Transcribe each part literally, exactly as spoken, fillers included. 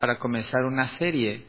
para comenzar una serie.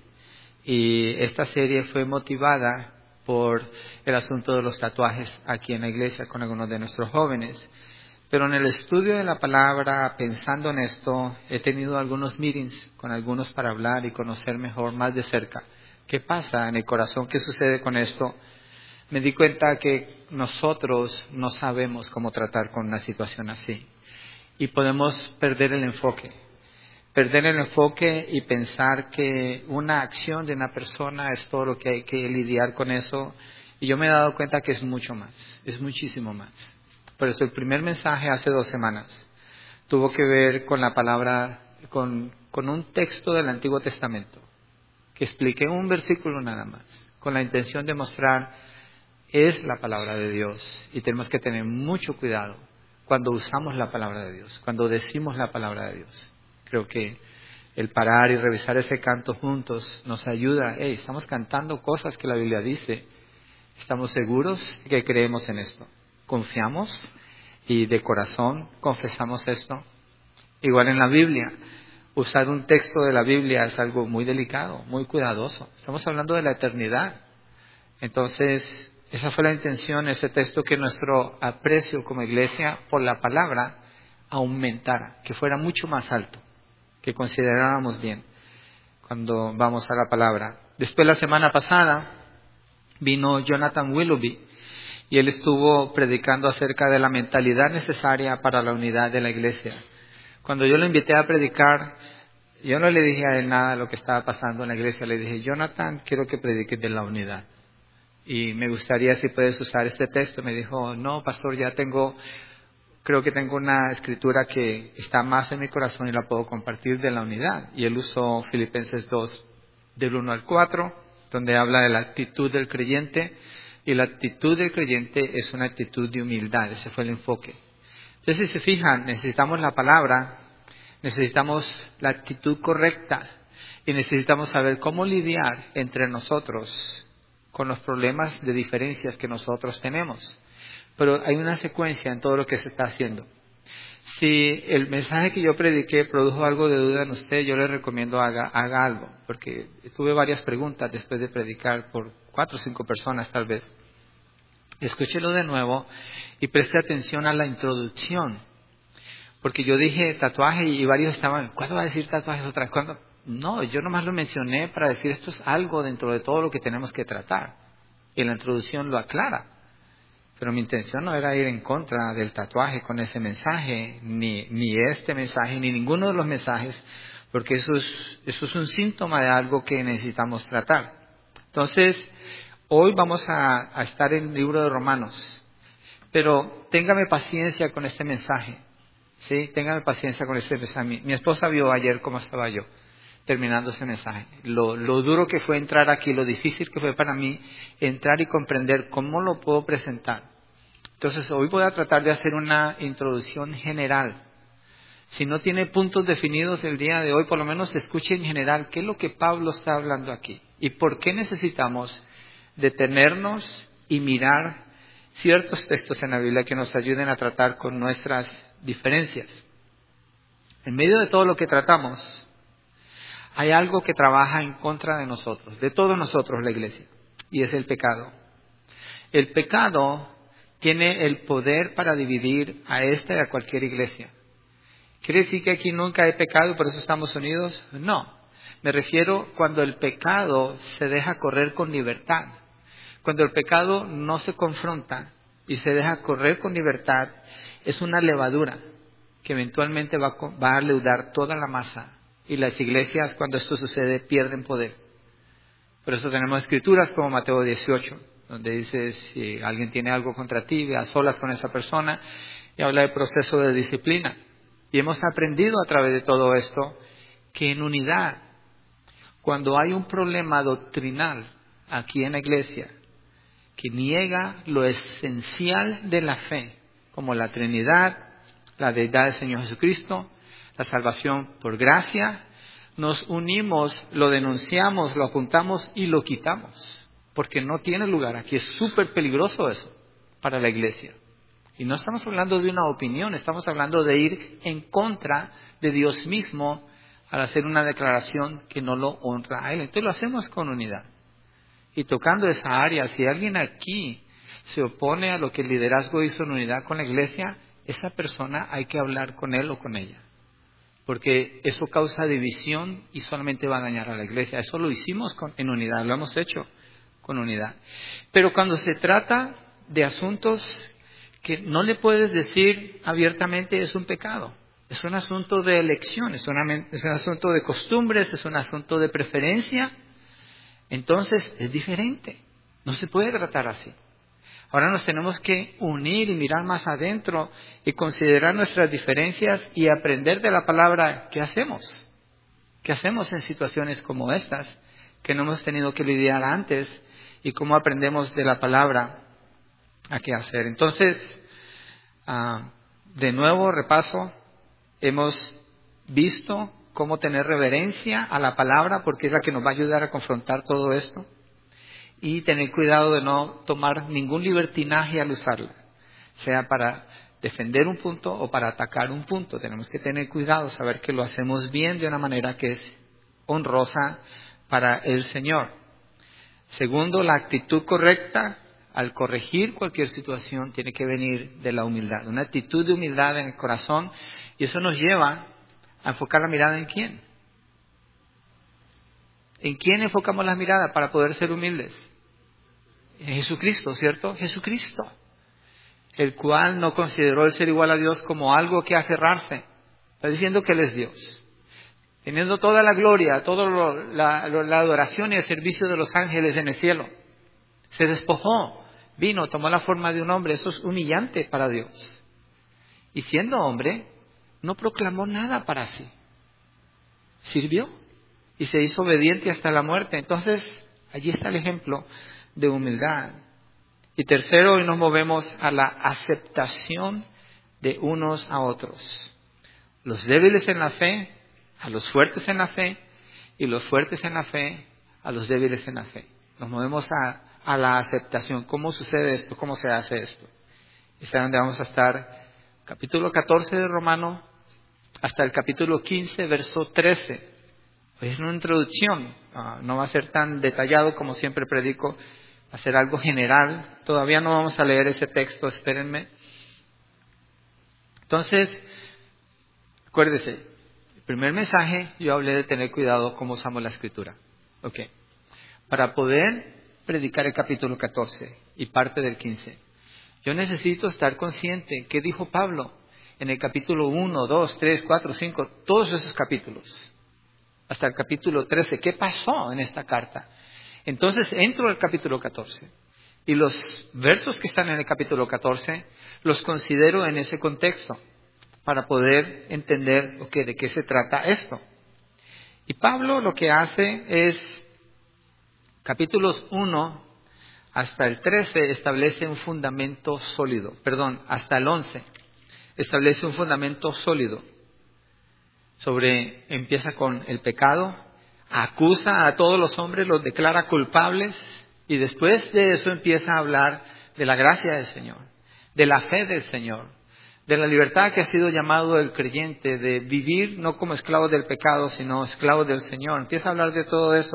Y esta serie fue motivada por el asunto de los tatuajes aquí en la iglesia con algunos de nuestros jóvenes. Pero en el estudio de la palabra, pensando en esto, he tenido algunos meetings con algunos para hablar y conocer mejor, más de cerca, qué pasa en el corazón, qué sucede con esto. Me di cuenta que nosotros no sabemos cómo tratar con una situación así. Y podemos perder el enfoque. Perder el enfoque y pensar que una acción de una persona es todo lo que hay que lidiar con eso. Y yo me he dado cuenta que es mucho más, es muchísimo más. Por eso el primer mensaje hace dos semanas tuvo que ver con la palabra, con, con un texto del Antiguo Testamento, que expliqué un versículo nada más, con la intención de mostrar es la palabra de Dios y tenemos que tener mucho cuidado cuando usamos la palabra de Dios, cuando decimos la palabra de Dios. Creo que el parar y revisar ese canto juntos nos ayuda. Hey, estamos cantando cosas que la Biblia dice. ¿Estamos seguros que creemos en esto? ¿Confiamos y de corazón confesamos esto? Igual en la Biblia, usar un texto de la Biblia es algo muy delicado, muy cuidadoso. Estamos hablando de la eternidad. Entonces, esa fue la intención, ese texto, que nuestro aprecio como iglesia por la palabra aumentara, que fuera mucho más alto, que consideráramos bien cuando vamos a la palabra. Después, la semana pasada, vino Jonathan Willoughby y él estuvo predicando acerca de la mentalidad necesaria para la unidad de la iglesia. Cuando yo lo invité a predicar, yo no le dije a él nada de lo que estaba pasando en la iglesia. Le dije, Jonathan, quiero que prediques de la unidad. Y me gustaría si puedes usar este texto. Me dijo, no, pastor, ya tengo, creo que tengo una escritura que está más en mi corazón y la puedo compartir, de la unidad. Y él usó Filipenses dos, del uno al cuatro, donde habla de la actitud del creyente. Y la actitud del creyente es una actitud de humildad. Ese fue el enfoque. Entonces, si se fijan, necesitamos la palabra, necesitamos la actitud correcta y necesitamos saber cómo lidiar entre nosotros con los problemas de diferencias que nosotros tenemos. Pero hay una secuencia en todo lo que se está haciendo. Si el mensaje que yo prediqué produjo algo de duda en usted, yo le recomiendo haga, haga algo, porque tuve varias preguntas después de predicar por cuatro o cinco personas tal vez. Escúchelo de nuevo y preste atención a la introducción, porque yo dije tatuaje y varios estaban, ¿cuándo va a decir tatuajes otra vez? ¿Cuándo? No, yo nomás lo mencioné para decir esto es algo dentro de todo lo que tenemos que tratar. Y la introducción lo aclara. Pero mi intención no era ir en contra del tatuaje con ese mensaje, ni, ni este mensaje, ni ninguno de los mensajes, porque eso es, eso es un síntoma de algo que necesitamos tratar. Entonces, hoy vamos a, a estar en el libro de Romanos. Pero téngame paciencia con este mensaje. ¿Sí? Téngame paciencia con este mensaje. Mi, mi esposa vio ayer cómo estaba yo terminando ese mensaje. Lo, lo duro que fue entrar aquí, lo difícil que fue para mí entrar y comprender cómo lo puedo presentar. Entonces, hoy voy a tratar de hacer una introducción general. Si no tiene puntos definidos el día de hoy, por lo menos escuche en general qué es lo que Pablo está hablando aquí y por qué necesitamos detenernos y mirar ciertos textos en la Biblia que nos ayuden a tratar con nuestras diferencias. En medio de todo lo que tratamos, hay algo que trabaja en contra de nosotros, de todos nosotros, la iglesia, y es el pecado. El pecado tiene el poder para dividir a esta y a cualquier iglesia. ¿Quiere decir que aquí nunca hay pecado y por eso estamos unidos? No. Me refiero cuando el pecado se deja correr con libertad. Cuando el pecado no se confronta y se deja correr con libertad, es una levadura que eventualmente va a, va a leudar toda la masa. Y las iglesias, cuando esto sucede, pierden poder. Por eso tenemos escrituras como Mateo dieciocho, donde dice, si alguien tiene algo contra ti, ve a solas con esa persona, y habla de proceso de disciplina. Y hemos aprendido a través de todo esto, que en unidad, cuando hay un problema doctrinal aquí en la iglesia, que niega lo esencial de la fe, como la Trinidad, la deidad del Señor Jesucristo, la salvación por gracia, nos unimos, lo denunciamos, lo apuntamos y lo quitamos. Porque no tiene lugar. Aquí es súper peligroso eso para la iglesia. Y no estamos hablando de una opinión, estamos hablando de ir en contra de Dios mismo al hacer una declaración que no lo honra a Él. Entonces lo hacemos con unidad. Y tocando esa área, si alguien aquí se opone a lo que el liderazgo hizo en unidad con la iglesia, esa persona hay que hablar con él o con ella. Porque eso causa división y solamente va a dañar a la iglesia. Eso lo hicimos con, en unidad, lo hemos hecho con unidad. Pero cuando se trata de asuntos que no le puedes decir abiertamente, es un pecado. Es un asunto de elección, es, una, es un asunto de costumbres, es un asunto de preferencia. Entonces es diferente. No se puede tratar así. Ahora nos tenemos que unir y mirar más adentro y considerar nuestras diferencias y aprender de la palabra qué hacemos. ¿Qué hacemos en situaciones como estas que no hemos tenido que lidiar antes y cómo aprendemos de la palabra a qué hacer? Entonces, uh, de nuevo repaso, hemos visto cómo tener reverencia a la palabra porque es la que nos va a ayudar a confrontar todo esto. Y tener cuidado de no tomar ningún libertinaje al usarla, sea para defender un punto o para atacar un punto. Tenemos que tener cuidado, saber que lo hacemos bien de una manera que es honrosa para el Señor. Segundo, la actitud correcta al corregir cualquier situación tiene que venir de la humildad. Una actitud de humildad en el corazón, y eso nos lleva a enfocar la mirada en quién. ¿En quién enfocamos la mirada para poder ser humildes? En Jesucristo, ¿cierto? Jesucristo, el cual no consideró el ser igual a Dios como algo que aferrarse. Está diciendo que Él es Dios. Teniendo toda la gloria, toda la, la adoración y el servicio de los ángeles en el cielo. Se despojó, vino, tomó la forma de un hombre. Eso es humillante para Dios. Y siendo hombre, no proclamó nada para sí. Sirvió y se hizo obediente hasta la muerte. Entonces, allí está el ejemplo de humildad. Y tercero, hoy nos movemos a la aceptación de unos a otros. Los débiles en la fe, a los fuertes en la fe, y los fuertes en la fe, a los débiles en la fe. Nos movemos a, a la aceptación. ¿Cómo sucede esto? ¿Cómo se hace esto? Es donde vamos a estar, capítulo catorce de Romanos, hasta el capítulo quince, verso trece. Es una introducción, uh, no va a ser tan detallado como siempre predico, va a ser algo general. Todavía no vamos a leer ese texto, espérenme. Entonces, acuérdese, el primer mensaje yo hablé de tener cuidado cómo usamos la escritura. Okay. Para poder predicar el capítulo catorce y parte del quince, yo necesito estar consciente qué dijo Pablo en el capítulo uno, dos, tres, cuatro, cinco, todos esos capítulos. Hasta el capítulo trece. ¿Qué pasó en esta carta? Entonces entro al capítulo catorce. Y los versos que están en el capítulo catorce los considero en ese contexto para poder entender okay, de qué se trata esto. Y Pablo lo que hace es, capítulos uno hasta el trece establece un fundamento sólido. Perdón, hasta el once establece un fundamento sólido. Sobre, empieza con el pecado, acusa a todos los hombres, los declara culpables, y después de eso empieza a hablar de la gracia del Señor, de la fe del Señor, de la libertad que ha sido llamado el creyente, de vivir no como esclavo del pecado, sino esclavo del Señor. Empieza a hablar de todo eso.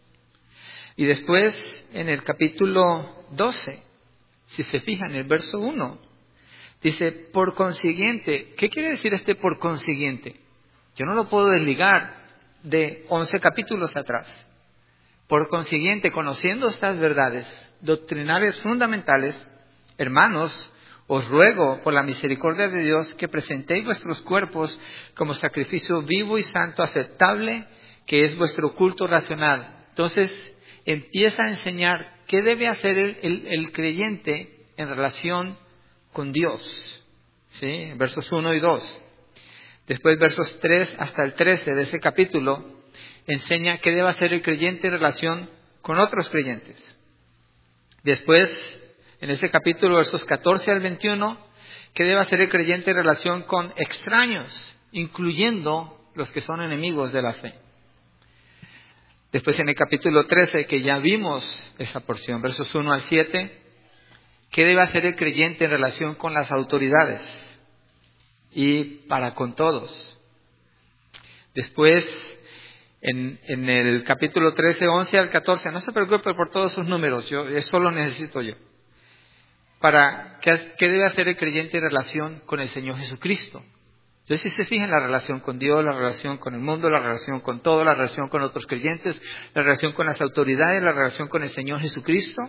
Y después, en el capítulo doce, si se fijan, en el verso uno, dice, por consiguiente, ¿qué quiere decir este por consiguiente? Yo no lo puedo desligar de once capítulos atrás. Por consiguiente, conociendo estas verdades doctrinales fundamentales, hermanos, os ruego por la misericordia de Dios que presentéis vuestros cuerpos como sacrificio vivo y santo, aceptable, que es vuestro culto racional. Entonces, empieza a enseñar qué debe hacer el, el, el creyente en relación con Dios. ¿Sí? Versos uno y dos. Después, versos tres hasta el trece de ese capítulo, enseña qué debe hacer el creyente en relación con otros creyentes. Después, en ese capítulo, versos catorce al veintiuno, qué debe hacer el creyente en relación con extraños, incluyendo los que son enemigos de la fe. Después, en el capítulo trece, que ya vimos esa porción, versos uno al siete, qué debe hacer el creyente en relación con las autoridades y para con todos. Después, en, en el capítulo trece, once al catorce, no se preocupe por todos sus números, yo, eso lo necesito yo. Para, ¿qué, qué debe hacer el creyente en relación con el Señor Jesucristo? Entonces, si se fijan, la relación con Dios, la relación con el mundo, la relación con todo, la relación con otros creyentes, la relación con las autoridades, la relación con el Señor Jesucristo.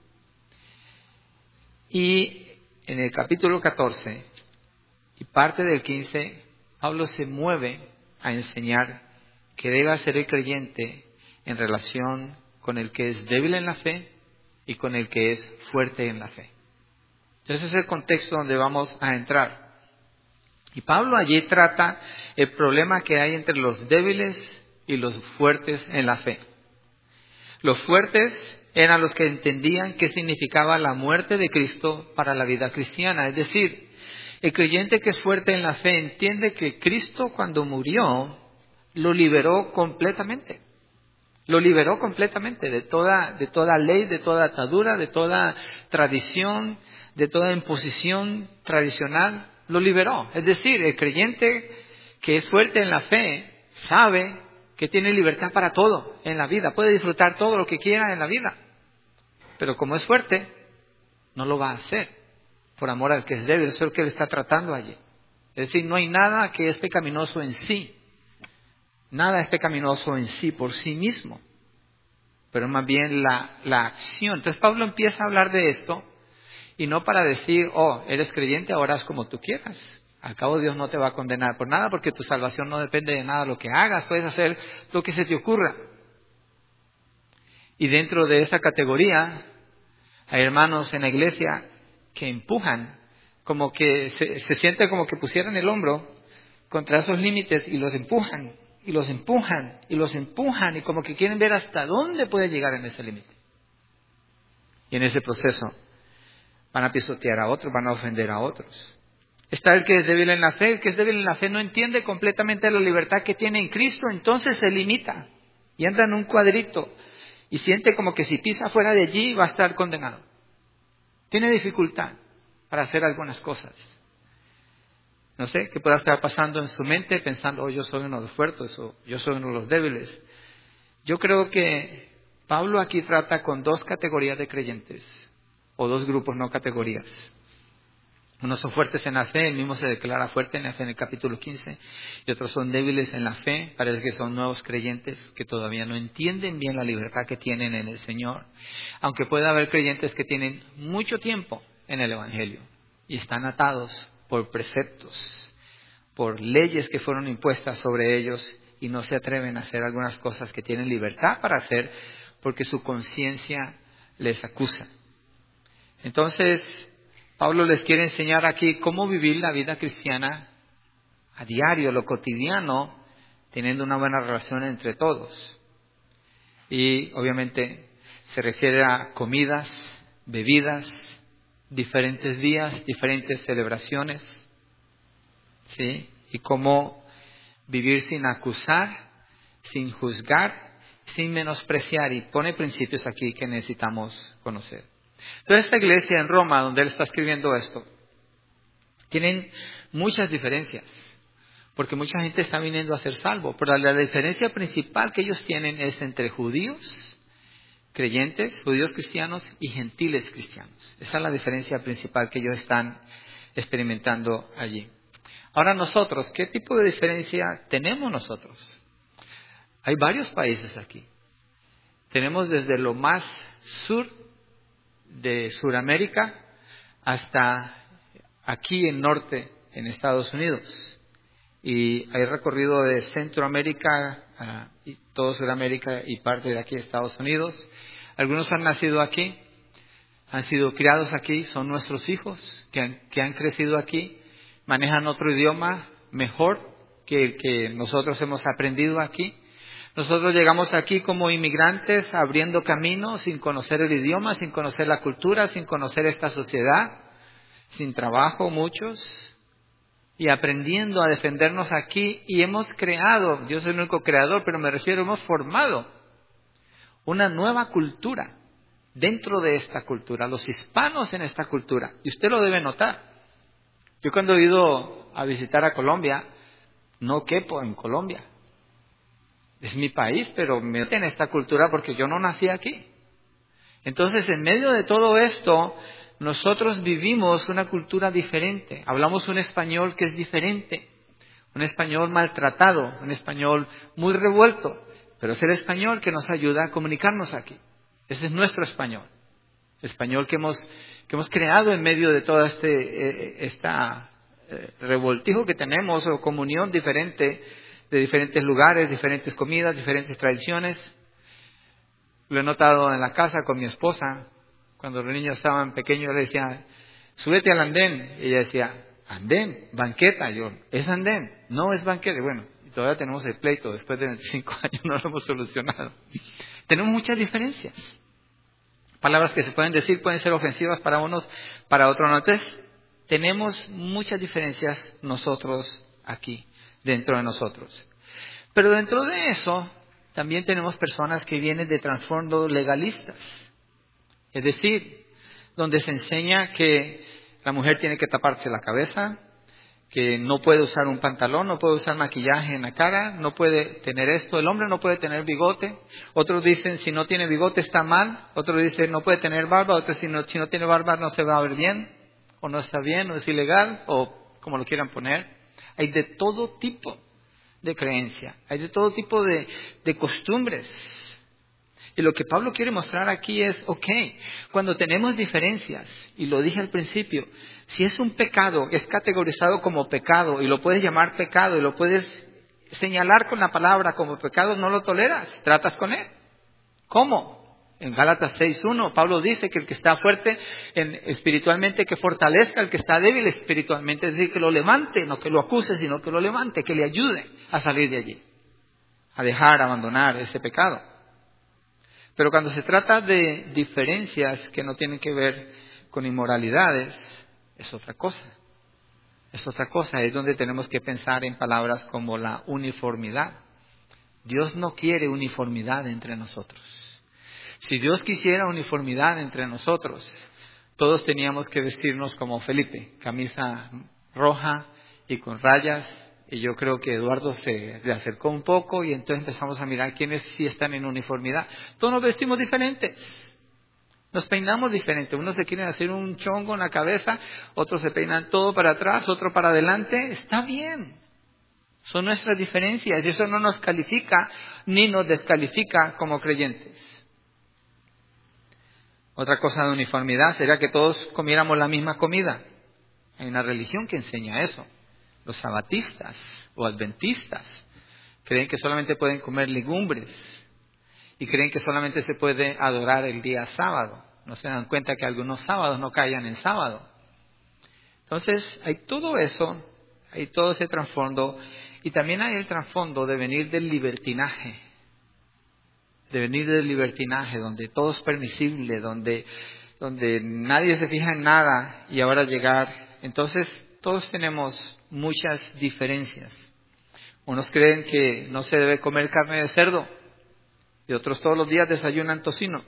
Y en el capítulo catorce y parte del quince, Pablo se mueve a enseñar qué debe hacer el creyente en relación con el que es débil en la fe y con el que es fuerte en la fe. Entonces, ese es el contexto donde vamos a entrar. Y Pablo allí trata el problema que hay entre los débiles y los fuertes en la fe. Los fuertes eran los que entendían qué significaba la muerte de Cristo para la vida cristiana. Es decir, el creyente que es fuerte en la fe entiende que Cristo, cuando murió, lo liberó completamente. Lo liberó completamente de toda, de toda ley, de toda atadura, de toda tradición, de toda imposición tradicional. Lo liberó. Es decir, el creyente que es fuerte en la fe sabe que tiene libertad para todo en la vida. Puede disfrutar todo lo que quiera en la vida. Pero como es fuerte, no lo va a hacer por amor al que es débil. Eso es lo que él está tratando allí. Es decir, no hay nada que es pecaminoso en sí. Nada es pecaminoso en sí, por sí mismo. Pero más bien la, la acción. Entonces Pablo empieza a hablar de esto. Y no para decir, oh, eres creyente, ahora haz como tú quieras. Al cabo Dios no te va a condenar por nada, porque tu salvación no depende de nada de lo que hagas. Puedes hacer lo que se te ocurra. Y dentro de esa categoría, hay hermanos en la iglesia que empujan, como que se, se siente como que pusieran el hombro contra esos límites y los empujan, y los empujan, y los empujan, y como que quieren ver hasta dónde puede llegar en ese límite. Y en ese proceso van a pisotear a otros, van a ofender a otros. Está el que es débil en la fe. El que es débil en la fe no entiende completamente la libertad que tiene en Cristo, entonces se limita y anda en un cuadrito y siente como que si pisa fuera de allí va a estar condenado. Tiene dificultad para hacer algunas cosas. No sé qué pueda estar pasando en su mente pensando, oh, yo soy uno de los fuertes o yo soy uno de los débiles. Yo creo que Pablo aquí trata con dos categorías de creyentes. O dos grupos, no categorías. Unos son fuertes en la fe, el mismo se declara fuerte en la fe en el capítulo quince, y otros son débiles en la fe, parece que son nuevos creyentes que todavía no entienden bien la libertad que tienen en el Señor, aunque pueda haber creyentes que tienen mucho tiempo en el Evangelio y están atados por preceptos, por leyes que fueron impuestas sobre ellos y no se atreven a hacer algunas cosas que tienen libertad para hacer porque su conciencia les acusa. Entonces, Pablo les quiere enseñar aquí cómo vivir la vida cristiana a diario, lo cotidiano, teniendo una buena relación entre todos. Y obviamente se refiere a comidas, bebidas, diferentes días, diferentes celebraciones, ¿sí? Y cómo vivir sin acusar, sin juzgar, sin menospreciar. Y pone principios aquí que necesitamos conocer. Entonces, esta iglesia en Roma, donde él está escribiendo esto, tienen muchas diferencias, porque mucha gente está viniendo a ser salvo, pero la diferencia principal que ellos tienen es entre judíos, creyentes, judíos cristianos y gentiles cristianos. Esa es la diferencia principal que ellos están experimentando allí. Ahora nosotros, ¿qué tipo de diferencia tenemos nosotros? Hay varios países aquí. Tenemos desde lo más sur de Sudamérica hasta aquí en norte en Estados Unidos, y hay recorrido de Centroamérica uh, y todo Sudamérica y parte de aquí de Estados Unidos. Algunos han nacido aquí, han sido criados aquí, son nuestros hijos que han, que han crecido aquí, manejan otro idioma mejor que el que nosotros hemos aprendido aquí. Nosotros llegamos aquí como inmigrantes, abriendo camino, sin conocer el idioma, sin conocer la cultura, sin conocer esta sociedad, sin trabajo muchos, y aprendiendo a defendernos aquí. Y hemos creado, yo soy el único creador, pero me refiero, hemos formado una nueva cultura dentro de esta cultura, los hispanos en esta cultura. Y usted lo debe notar. Yo cuando he ido a visitar a Colombia, no quepo en Colombia. Es mi país, pero me meto en esta cultura porque yo no nací aquí. Entonces, en medio de todo esto, nosotros vivimos una cultura diferente. Hablamos un español que es diferente. Un español maltratado, un español muy revuelto. Pero es el español que nos ayuda a comunicarnos aquí. Ese es nuestro español. El español que hemos, que hemos creado en medio de todo este eh, esta, eh, revoltijo que tenemos, o comunión diferente, de diferentes lugares, diferentes comidas, diferentes tradiciones. Lo he notado en la casa con mi esposa. Cuando los niños estaban pequeños, yo le decía, súbete al andén. Y ella decía, andén, banqueta. Yo, ¿es andén? No, es banqueta. Bueno, y todavía tenemos el pleito. Después de veinticinco años no lo hemos solucionado. Tenemos muchas diferencias. Palabras que se pueden decir pueden ser ofensivas para unos, para otros no. Entonces, tenemos muchas diferencias nosotros aquí, dentro de nosotros. Pero dentro de eso, también tenemos personas que vienen de trasfondo legalistas. Es decir, donde se enseña que la mujer tiene que taparse la cabeza, que no puede usar un pantalón, no puede usar maquillaje en la cara, no puede tener esto, el hombre no puede tener bigote. Otros dicen, si no tiene bigote está mal. Otros dicen, no puede tener barba. Otros, si no, si no tiene barba no se va a ver bien, o no está bien, o es ilegal, o como lo quieran poner. Hay de todo tipo de creencia, hay de todo tipo de, de costumbres. Y lo que Pablo quiere mostrar aquí es, ok, cuando tenemos diferencias, y lo dije al principio, si es un pecado, es categorizado como pecado, y lo puedes llamar pecado, y lo puedes señalar con la palabra como pecado, no lo toleras, tratas con él. ¿Cómo? En Gálatas seis uno, Pablo dice que el que está fuerte en, espiritualmente, que fortalezca al que está débil espiritualmente, es decir, que lo levante, no que lo acuse, sino que lo levante, que le ayude a salir de allí, a dejar, a abandonar ese pecado. Pero cuando se trata de diferencias que no tienen que ver con inmoralidades, es otra cosa. Es otra cosa, es donde tenemos que pensar en palabras como la uniformidad. Dios no quiere uniformidad entre nosotros. Si Dios quisiera uniformidad entre nosotros, todos teníamos que vestirnos como Felipe, camisa roja y con rayas. Y yo creo que Eduardo se le acercó un poco y entonces empezamos a mirar quiénes sí están en uniformidad. Todos nos vestimos diferentes. Nos peinamos diferente. Unos se quieren hacer un chongo en la cabeza, otros se peinan todo para atrás, otro para adelante. Está bien. Son nuestras diferencias y eso no nos califica ni nos descalifica como creyentes. Otra cosa de uniformidad sería que todos comiéramos la misma comida. Hay una religión que enseña eso. Los sabatistas o adventistas creen que solamente pueden comer legumbres y creen que solamente se puede adorar el día sábado. No se dan cuenta que algunos sábados no caían en sábado. Entonces, hay todo eso, hay todo ese trasfondo y también hay el trasfondo de venir del libertinaje. De venir del libertinaje, donde todo es permisible, donde, donde nadie se fija en nada y ahora llegar. Entonces, todos tenemos muchas diferencias. Unos creen que no se debe comer carne de cerdo y otros todos los días desayunan tocino.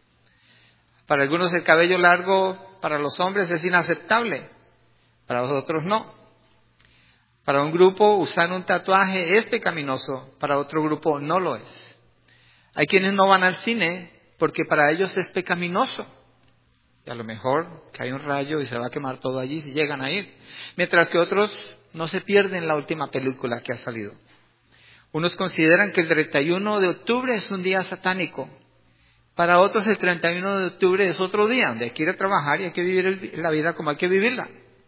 Para algunos el cabello largo para los hombres es inaceptable, para los otros no. Para un grupo usar un tatuaje es pecaminoso, para otro grupo no lo es. Hay quienes no van al cine porque para ellos es pecaminoso. Y a lo mejor cae un rayo y se va a quemar todo allí si llegan a ir. Mientras que otros no se pierden la última película que ha salido. Unos consideran que el treinta y uno de octubre es un día satánico. Para otros el treinta y uno de octubre es otro día donde hay que ir a trabajar y hay que vivir la vida como hay que vivirla.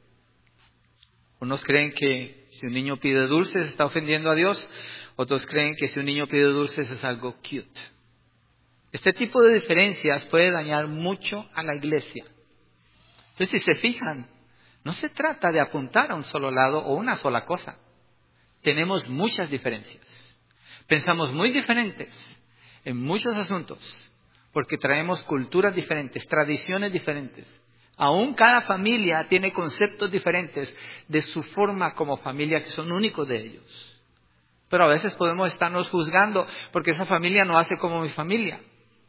Unos creen que si un niño pide dulces está ofendiendo a Dios. Otros creen que si un niño pide dulces es algo cute. Este tipo de diferencias puede dañar mucho a la iglesia. Entonces, si se fijan, no se trata de apuntar a un solo lado o una sola cosa. Tenemos muchas diferencias. Pensamos muy diferentes en muchos asuntos, porque traemos culturas diferentes, tradiciones diferentes. Aún cada familia tiene conceptos diferentes de su forma como familia, que son únicos de ellos. Pero a veces podemos estarnos juzgando porque esa familia no hace como mi familia.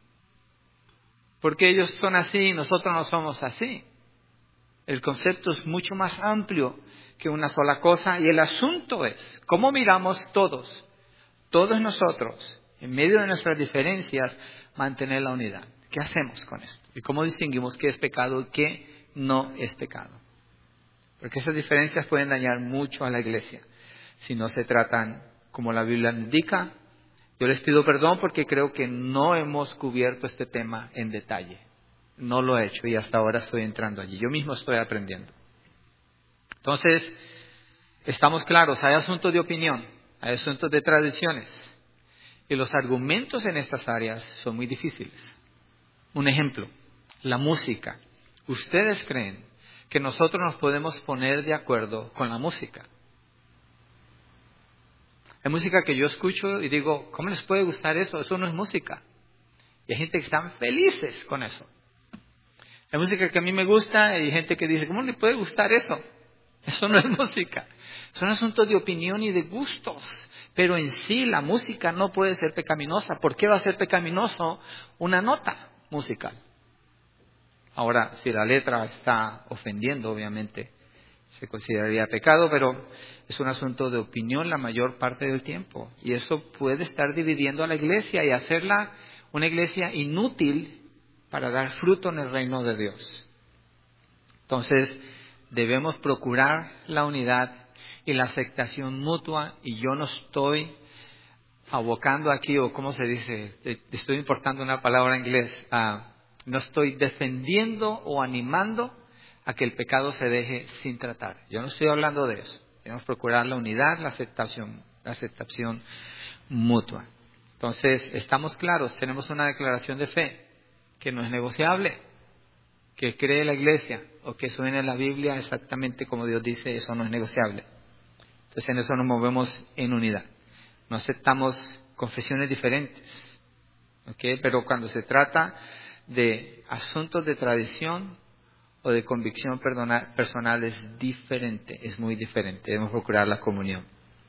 Porque ellos son así y nosotros no somos así. El concepto es mucho más amplio que una sola cosa y el asunto es cómo miramos todos todos nosotros, en medio de nuestras diferencias, mantener la unidad. ¿Qué hacemos con esto? ¿Y cómo distinguimos qué es pecado y qué no es pecado? Porque esas diferencias pueden dañar mucho a la iglesia si no se tratan como la Biblia indica. Yo les pido perdón porque creo que no hemos cubierto este tema en detalle. No lo he hecho y hasta ahora estoy entrando allí. Yo mismo estoy aprendiendo. Entonces, estamos claros, hay asuntos de opinión, hay asuntos de tradiciones. Y los argumentos en estas áreas son muy difíciles. Un ejemplo, la música. ¿Ustedes creen que nosotros nos podemos poner de acuerdo con la música? Hay música que yo escucho y digo, ¿cómo les puede gustar eso? Eso no es música. Y hay gente que están felices con eso. Hay música que a mí me gusta y hay gente que dice, ¿cómo le puede gustar eso? Eso no es música. Son asuntos de opinión y de gustos. Pero en sí la música no puede ser pecaminosa. ¿Por qué va a ser pecaminoso una nota musical? Ahora, si la letra está ofendiendo, obviamente se consideraría pecado, pero es un asunto de opinión la mayor parte del tiempo. Y eso puede estar dividiendo a la iglesia y hacerla una iglesia inútil para dar fruto en el reino de Dios. Entonces, debemos procurar la unidad y la aceptación mutua, y yo no estoy abocando aquí, o cómo se dice, estoy importando una palabra en inglés, uh, no estoy defendiendo o animando a que el pecado se deje sin tratar. Yo no estoy hablando de eso. Debemos procurar la unidad, la aceptación, la aceptación mutua. Entonces, estamos claros, tenemos una declaración de fe que no es negociable, que cree la iglesia o que suene la Biblia exactamente como Dios dice, eso no es negociable. Entonces, en eso nos movemos en unidad. No aceptamos confesiones diferentes, ¿okay? Pero cuando se trata de asuntos de tradición o de convicción personal es diferente, es muy diferente. Debemos procurar la comunión.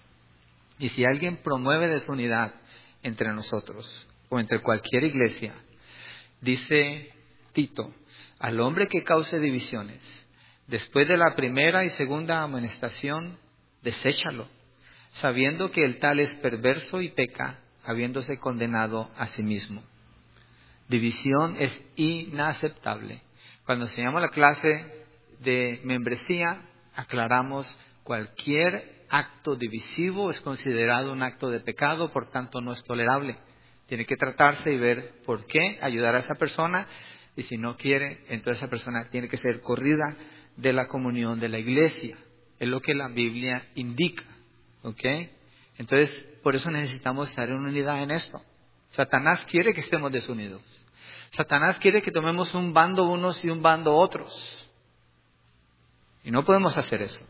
Y si alguien promueve desunidad entre nosotros o entre cualquier iglesia, dice Tito, al hombre que cause divisiones, después de la primera y segunda amonestación, deséchalo, sabiendo que el tal es perverso y peca, habiéndose condenado a sí mismo. División es inaceptable. Cuando enseñamos la clase de membresía, aclaramos cualquier acto divisivo es considerado un acto de pecado, por tanto no es tolerable. Tiene que tratarse y ver por qué, ayudar a esa persona, y si no quiere, entonces esa persona tiene que ser corrida de la comunión de la iglesia. Es lo que la Biblia indica, ¿ok? Entonces, por eso necesitamos estar en unidad en esto. Satanás quiere que estemos desunidos. Satanás quiere que tomemos un bando unos y un bando otros. Y no podemos hacer eso.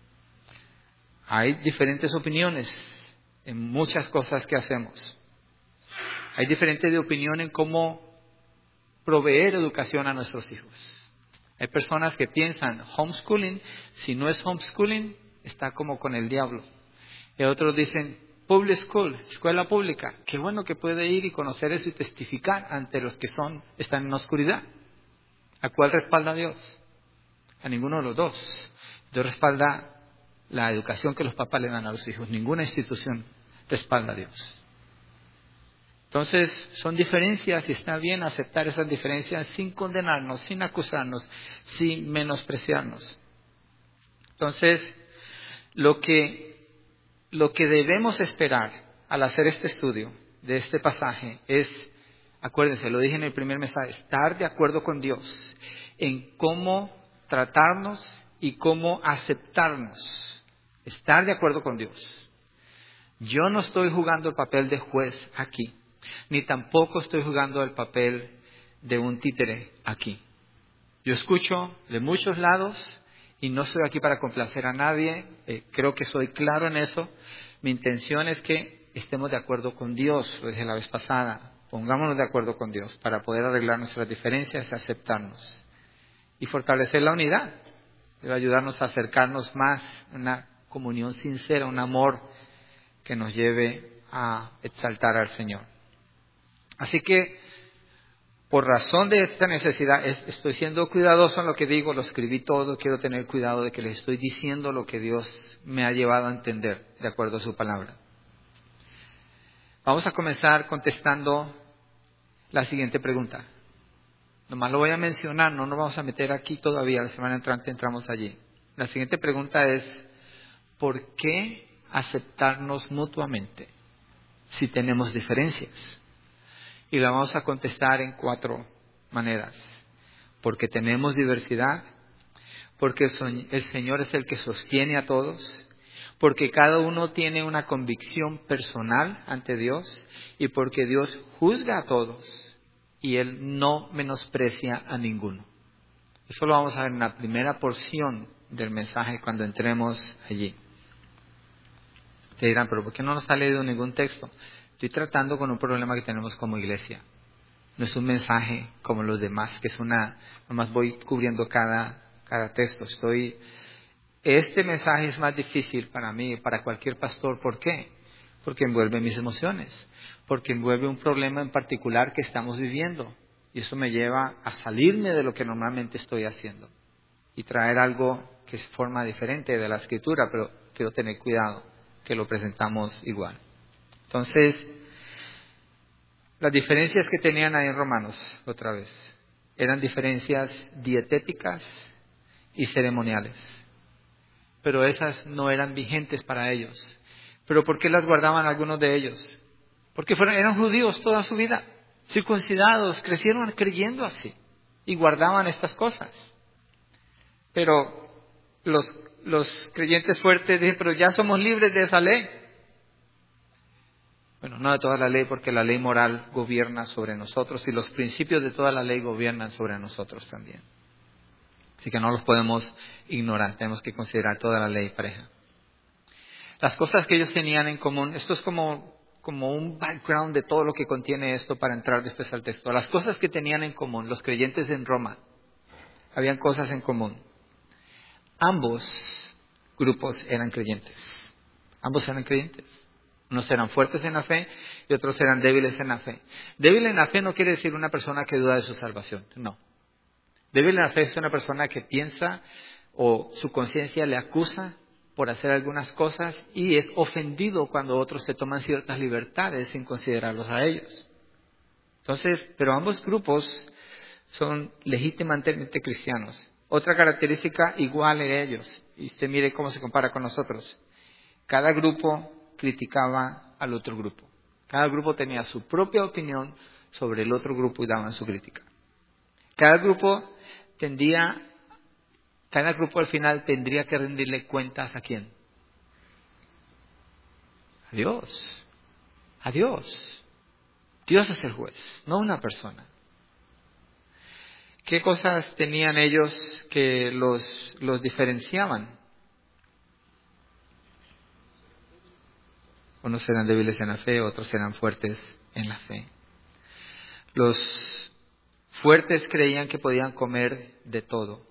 Hay diferentes opiniones en muchas cosas que hacemos. Hay diferentes de opinión en cómo proveer educación a nuestros hijos. Hay personas que piensan homeschooling, si no es homeschooling, está como con el diablo. Y otros dicen public school, escuela pública. Qué bueno que puede ir y conocer eso y testificar ante los que son están en la oscuridad. ¿A cuál respalda Dios? A ninguno de los dos. Dios respalda la educación que los papás le dan a los hijos. Ninguna institución respalda a Dios. Entonces, son diferencias y está bien aceptar esas diferencias sin condenarnos, sin acusarnos, sin menospreciarnos. Entonces, lo que, lo que debemos esperar al hacer este estudio de este pasaje es, acuérdense, lo dije en el primer mensaje, estar de acuerdo con Dios en cómo tratarnos y cómo aceptarnos. Estar de acuerdo con Dios. Yo no estoy jugando el papel de juez aquí. Ni tampoco estoy jugando el papel de un títere aquí. Yo escucho de muchos lados y no estoy aquí para complacer a nadie. Eh, creo que soy claro en eso. Mi intención es que estemos de acuerdo con Dios, lo dije la vez pasada. Pongámonos de acuerdo con Dios para poder arreglar nuestras diferencias y aceptarnos. Y fortalecer la unidad. Debe ayudarnos a acercarnos más a una comunión sincera, un amor que nos lleve a exaltar al Señor. Así que, por razón de esta necesidad, estoy siendo cuidadoso en lo que digo, lo escribí todo, quiero tener cuidado de que les estoy diciendo lo que Dios me ha llevado a entender, de acuerdo a su palabra. Vamos a comenzar contestando la siguiente pregunta. Nomás lo voy a mencionar, no nos vamos a meter aquí todavía, la semana entrante entramos allí. La siguiente pregunta es, ¿por qué aceptarnos mutuamente si tenemos diferencias? Y la vamos a contestar en cuatro maneras. Porque tenemos diversidad, porque el Señor es el que sostiene a todos, porque cada uno tiene una convicción personal ante Dios y porque Dios juzga a todos y Él no menosprecia a ninguno. Eso lo vamos a ver en la primera porción del mensaje cuando entremos allí. Te dirán, pero ¿por qué no nos ha leído ningún texto? Estoy tratando con un problema que tenemos como iglesia. No es un mensaje como los demás, que es una, nomás voy cubriendo cada, cada texto. Estoy, este mensaje es más difícil para mí, para cualquier pastor. ¿Por qué? Porque envuelve mis emociones, porque envuelve un problema en particular que estamos viviendo. Y eso me lleva a salirme de lo que normalmente estoy haciendo y traer algo que es forma diferente de la Escritura, pero quiero tener cuidado que lo presentamos igual. Entonces, las diferencias que tenían ahí en Romanos, otra vez, eran diferencias dietéticas y ceremoniales. Pero esas no eran vigentes para ellos. ¿Pero por qué las guardaban algunos de ellos? Porque fueron, eran judíos toda su vida, circuncidados, crecieron creyendo así y guardaban estas cosas. Pero los, los creyentes fuertes dicen, pero ya somos libres de esa ley. Bueno, no de toda la ley, porque la ley moral gobierna sobre nosotros y los principios de toda la ley gobiernan sobre nosotros también. Así que no los podemos ignorar, tenemos que considerar toda la ley pareja. Las cosas que ellos tenían en común, esto es como, como un background de todo lo que contiene esto para entrar después al texto. Las cosas que tenían en común, los creyentes en Roma, habían cosas en común. Ambos grupos eran creyentes, ambos eran creyentes. Unos eran fuertes en la fe y otros eran débiles en la fe. Débil en la fe no quiere decir una persona que duda de su salvación, no. Débil en la fe es una persona que piensa o su conciencia le acusa por hacer algunas cosas y es ofendido cuando otros se toman ciertas libertades sin considerarlos a ellos. Entonces, pero ambos grupos son legítimamente cristianos. Otra característica igual en ellos, y usted mire cómo se compara con nosotros. Cada grupo criticaba al otro grupo. Cada grupo tenía su propia opinión sobre el otro grupo y daban su crítica. Cada grupo tendría, cada grupo al final tendría que rendirle cuentas ¿a quién? A Dios. A Dios. Dios es el juez, no una persona. ¿Qué cosas tenían ellos que los, los diferenciaban? Unos eran débiles en la fe, otros eran fuertes en la fe. Los fuertes creían que podían comer de todo.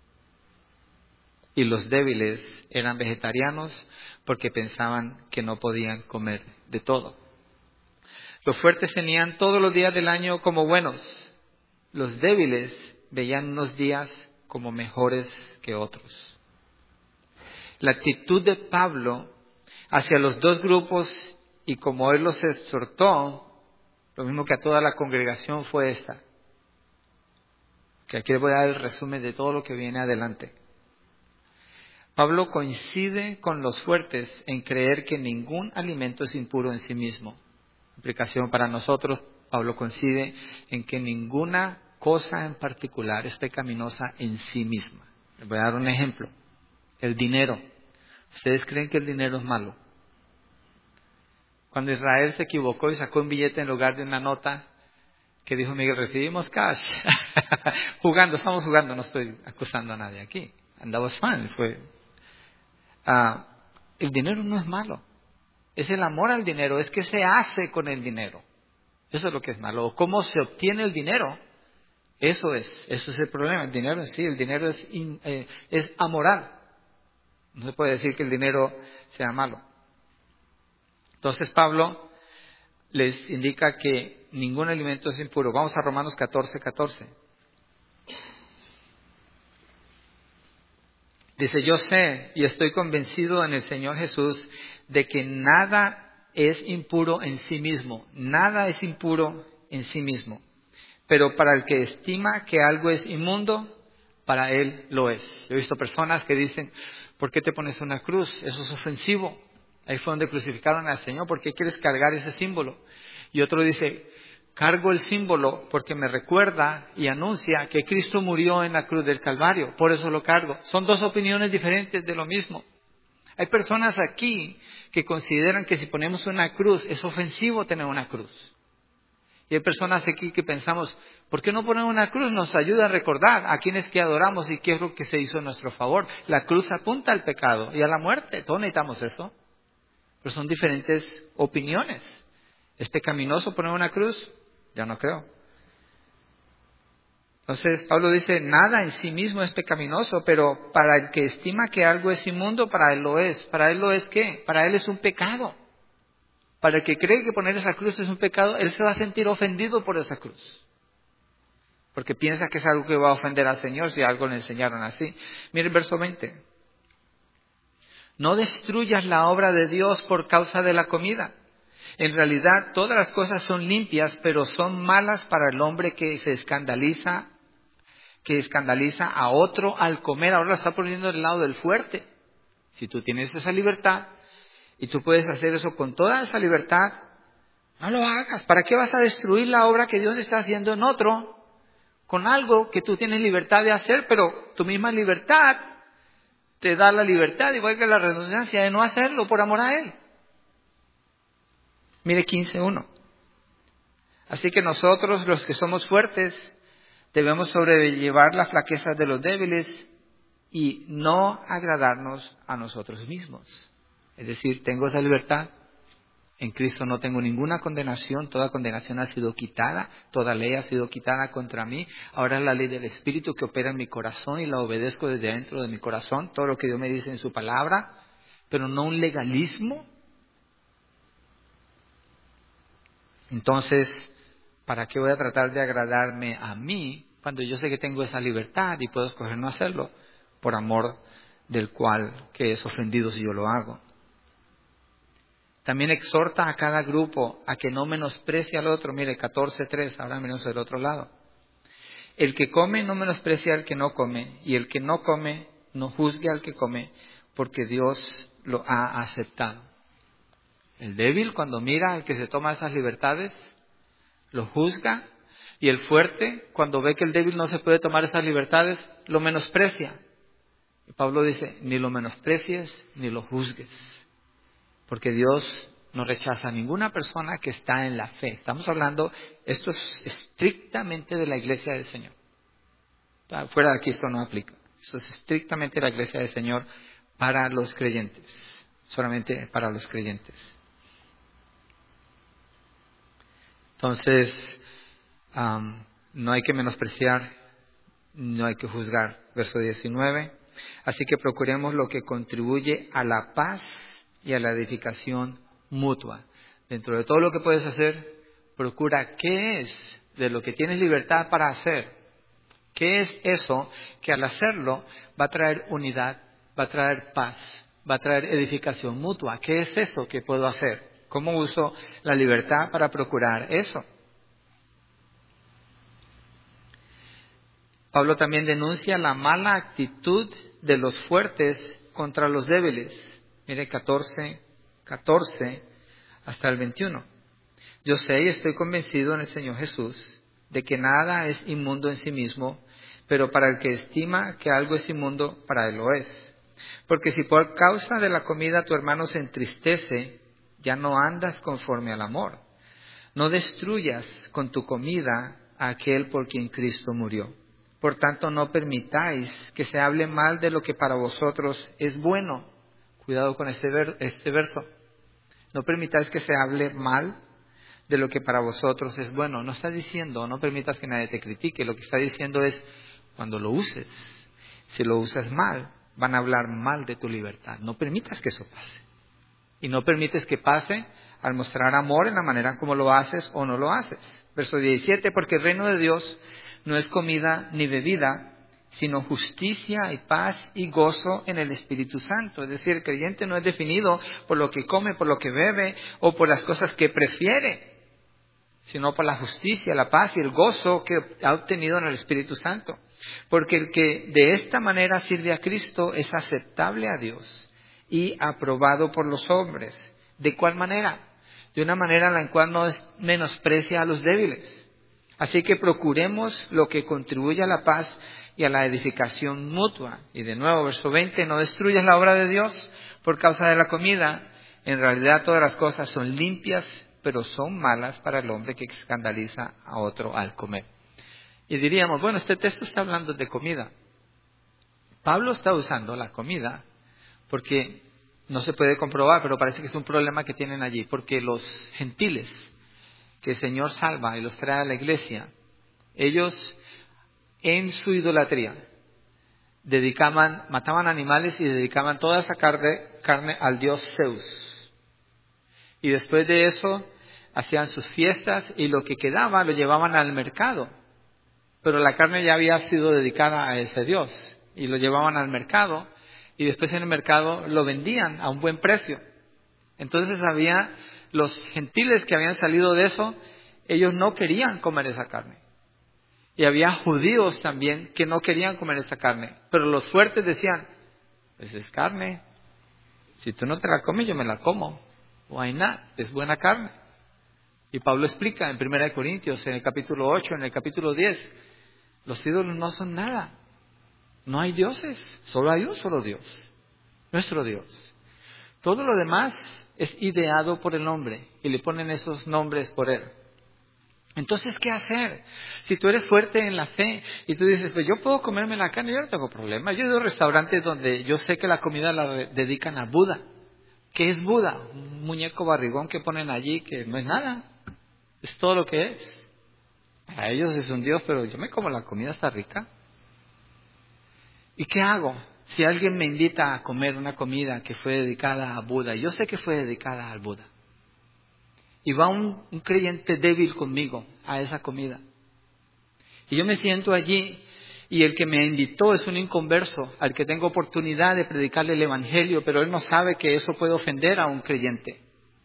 Y los débiles eran vegetarianos porque pensaban que no podían comer de todo. Los fuertes tenían todos los días del año como buenos. Los débiles veían unos días como mejores que otros. La actitud de Pablo hacia los dos grupos, y como él los exhortó, lo mismo que a toda la congregación, fue esta. Que aquí les voy a dar el resumen de todo lo que viene adelante. Pablo coincide con los fuertes en creer que ningún alimento es impuro en sí mismo. Aplicación para nosotros, Pablo coincide en que ninguna cosa en particular es pecaminosa en sí misma. Les voy a dar un ejemplo. El dinero. ¿Ustedes creen que el dinero es malo? Cuando Israel se equivocó y sacó un billete en lugar de una nota, que dijo Miguel, recibimos cash. Jugando, estamos jugando, no estoy acusando a nadie aquí. Andaba fan, fue. Ah, el dinero no es malo. Es el amor al dinero, es qué se hace con el dinero. Eso es lo que es malo. O cómo se obtiene el dinero, eso es, eso es el problema. El dinero en sí, el dinero es, in, eh, es amoral. No se puede decir que el dinero sea malo. Entonces Pablo les indica que ningún alimento es impuro. Vamos a Romanos catorce, catorce. Dice, yo sé y estoy convencido en el Señor Jesús de que nada es impuro en sí mismo. Nada es impuro en sí mismo. Pero para el que estima que algo es inmundo, para él lo es. Yo he visto personas que dicen, ¿por qué te pones una cruz? Eso es ofensivo. Ahí fue donde crucificaron al Señor. ¿Por qué quieres cargar ese símbolo? Y otro dice, cargo el símbolo porque me recuerda y anuncia que Cristo murió en la cruz del Calvario. Por eso lo cargo. Son dos opiniones diferentes de lo mismo. Hay personas aquí que consideran que si ponemos una cruz es ofensivo tener una cruz. Y hay personas aquí que pensamos, ¿por qué no poner una cruz? Nos ayuda a recordar a quienes que adoramos y qué es lo que se hizo en nuestro favor. La cruz apunta al pecado y a la muerte. Todos necesitamos eso. Pero son diferentes opiniones. ¿Es pecaminoso poner una cruz? Yo no creo. Entonces Pablo dice, nada en sí mismo es pecaminoso, pero para el que estima que algo es inmundo, para él lo es. ¿Para él lo es qué? Para él es un pecado. Para el que cree que poner esa cruz es un pecado, él se va a sentir ofendido por esa cruz. Porque piensa que es algo que va a ofender al Señor si algo le enseñaron así. Mire el verso veinte. No destruyas la obra de Dios por causa de la comida. En realidad todas las cosas son limpias, pero son malas para el hombre que se escandaliza, que escandaliza a otro al comer. Ahora lo está poniendo del lado del fuerte. Si tú tienes esa libertad y tú puedes hacer eso con toda esa libertad, no lo hagas. ¿Para qué vas a destruir la obra que Dios está haciendo en otro con algo que tú tienes libertad de hacer, pero tu misma libertad te da la libertad, igual que la redundancia, de no hacerlo por amor a Él? Mire quince uno. Así que nosotros, los que somos fuertes, debemos sobrellevar las flaquezas de los débiles y no agradarnos a nosotros mismos. Es decir, tengo esa libertad. En Cristo no tengo ninguna condenación. Toda condenación ha sido quitada. Toda ley ha sido quitada contra mí. Ahora es la ley del Espíritu que opera en mi corazón y la obedezco desde dentro de mi corazón. Todo lo que Dios me dice en su palabra. Pero no un legalismo. Entonces, ¿para qué voy a tratar de agradarme a mí cuando yo sé que tengo esa libertad y puedo escoger no hacerlo por amor del cual que es ofendido si yo lo hago? También exhorta a cada grupo a que no menosprecie al otro. Mire, catorce tres, ahora menos del otro lado. El que come no menosprecia al que no come, y el que no come no juzgue al que come, porque Dios lo ha aceptado. El débil, cuando mira al que se toma esas libertades, lo juzga, y el fuerte, cuando ve que el débil no se puede tomar esas libertades, lo menosprecia. Y Pablo dice, ni lo menosprecies, ni lo juzgues. Porque Dios no rechaza a ninguna persona que está en la fe. Estamos hablando, esto es estrictamente de la iglesia del Señor. Fuera de aquí esto no aplica. Esto es estrictamente la iglesia del Señor para los creyentes. Solamente para los creyentes. Entonces, um, no hay que menospreciar, no hay que juzgar. Verso diecinueve. Así que procuremos lo que contribuye a la paz y a la edificación mutua. Dentro de todo lo que puedes hacer, procura qué es de lo que tienes libertad para hacer. ¿Qué es eso que al hacerlo va a traer unidad, va a traer paz, va a traer edificación mutua? ¿Qué es eso que puedo hacer? ¿Cómo uso la libertad para procurar eso? Pablo también denuncia la mala actitud de los fuertes contra los débiles. Mire, catorce, catorce hasta el veintiuno. Yo sé y estoy convencido en el Señor Jesús de que nada es inmundo en sí mismo, pero para el que estima que algo es inmundo, para él lo es. Porque si por causa de la comida tu hermano se entristece, ya no andas conforme al amor. No destruyas con tu comida a aquel por quien Cristo murió. Por tanto, no permitáis que se hable mal de lo que para vosotros es bueno. Cuidado con este, ver, este verso. No permitáis que se hable mal de lo que para vosotros es bueno. No está diciendo, no permitas que nadie te critique. Lo que está diciendo es, cuando lo uses, si lo usas mal, van a hablar mal de tu libertad. No permitas que eso pase. Y no permites que pase al mostrar amor en la manera como lo haces o no lo haces. Verso diecisiete, porque el reino de Dios no es comida ni bebida, sino justicia y paz y gozo en el Espíritu Santo. Es decir, el creyente no es definido por lo que come, por lo que bebe o por las cosas que prefiere, sino por la justicia, la paz y el gozo que ha obtenido en el Espíritu Santo. Porque el que de esta manera sirve a Cristo es aceptable a Dios y aprobado por los hombres. ¿De cuál manera? De una manera en la cual no menosprecia a los débiles. Así que procuremos lo que contribuye a la paz y a la edificación mutua. Y de nuevo, verso veinte, no destruyas la obra de Dios por causa de la comida. En realidad todas las cosas son limpias, pero son malas para el hombre que escandaliza a otro al comer. Y diríamos, bueno, este texto está hablando de comida. Pablo está usando la comida porque no se puede comprobar, pero parece que es un problema que tienen allí, porque los gentiles que el Señor salva y los trae a la iglesia, ellos en su idolatría dedicaban, mataban animales y dedicaban toda esa carne, carne al dios Zeus. Y después de eso hacían sus fiestas y lo que quedaba lo llevaban al mercado. Pero la carne ya había sido dedicada a ese dios y lo llevaban al mercado y después en el mercado lo vendían a un buen precio. Entonces había los gentiles que habían salido de eso, ellos no querían comer esa carne. Y había judíos también que no querían comer esa carne. Pero los fuertes decían, pues es carne. Si tú no te la comes, yo me la como. Why not? Es buena carne. Y Pablo explica en Primera de Corintios, en el capítulo ocho, en el capítulo diez, los ídolos no son nada. No hay dioses. Solo hay un solo Dios. Nuestro Dios. Todo lo demás es ideado por el hombre. Y le ponen esos nombres por él. Entonces, ¿qué hacer? Si tú eres fuerte en la fe y tú dices, pues yo puedo comerme la carne, yo no tengo problema. Yo he ido a restaurantes donde yo sé que la comida la dedican a Buda. ¿Qué es Buda? Un muñeco barrigón que ponen allí que no es nada. Es todo lo que es. Para ellos es un Dios, pero yo me como la comida, está rica. ¿Y qué hago? Si alguien me invita a comer una comida que fue dedicada a Buda, yo sé que fue dedicada al Buda. Y va un, un creyente débil conmigo a esa comida. Y yo me siento allí y el que me invitó es un inconverso al que tengo oportunidad de predicarle el evangelio, pero él no sabe que eso puede ofender a un creyente.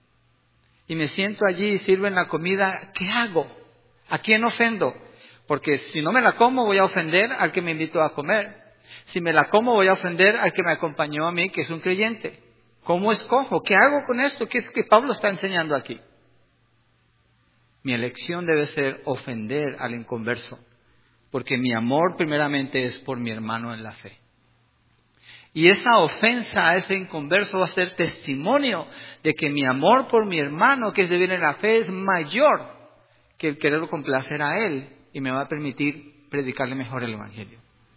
Y me siento allí y sirven la comida, ¿qué hago? ¿A quién ofendo? Porque si no me la como voy a ofender al que me invitó a comer. Si me la como voy a ofender al que me acompañó a mí, que es un creyente. ¿Cómo escojo? ¿Qué hago con esto? ¿Qué es que Pablo está enseñando aquí? Mi elección debe ser ofender al inconverso, porque mi amor primeramente es por mi hermano en la fe. Y esa ofensa a ese inconverso va a ser testimonio de que mi amor por mi hermano, que es débil en la fe, es mayor que el querer complacer a él y me va a permitir predicarle mejor el evangelio.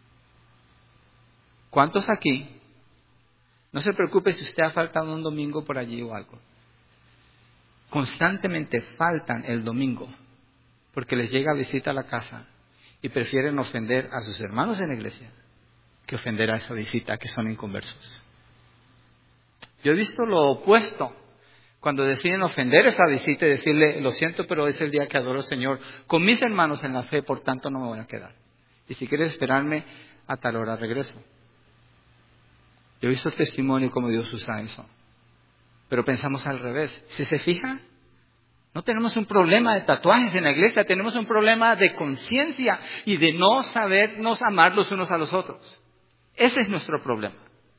¿Cuántos aquí? No se preocupe si usted ha faltado un domingo por allí o algo. Constantemente faltan el domingo porque les llega visita a la casa y prefieren ofender a sus hermanos en la iglesia que ofender a esa visita que son inconversos. Yo he visto lo opuesto cuando deciden ofender esa visita y decirle, lo siento, pero es el día que adoro al Señor con mis hermanos en la fe, por tanto no me voy a quedar. Y si quieres esperarme, a tal hora regreso. Yo he visto el testimonio como Dios usa eso. Pero pensamos al revés. Si se fija, no tenemos un problema de tatuajes en la iglesia, tenemos un problema de conciencia y de no sabernos amar los unos a los otros. Ese es nuestro problema.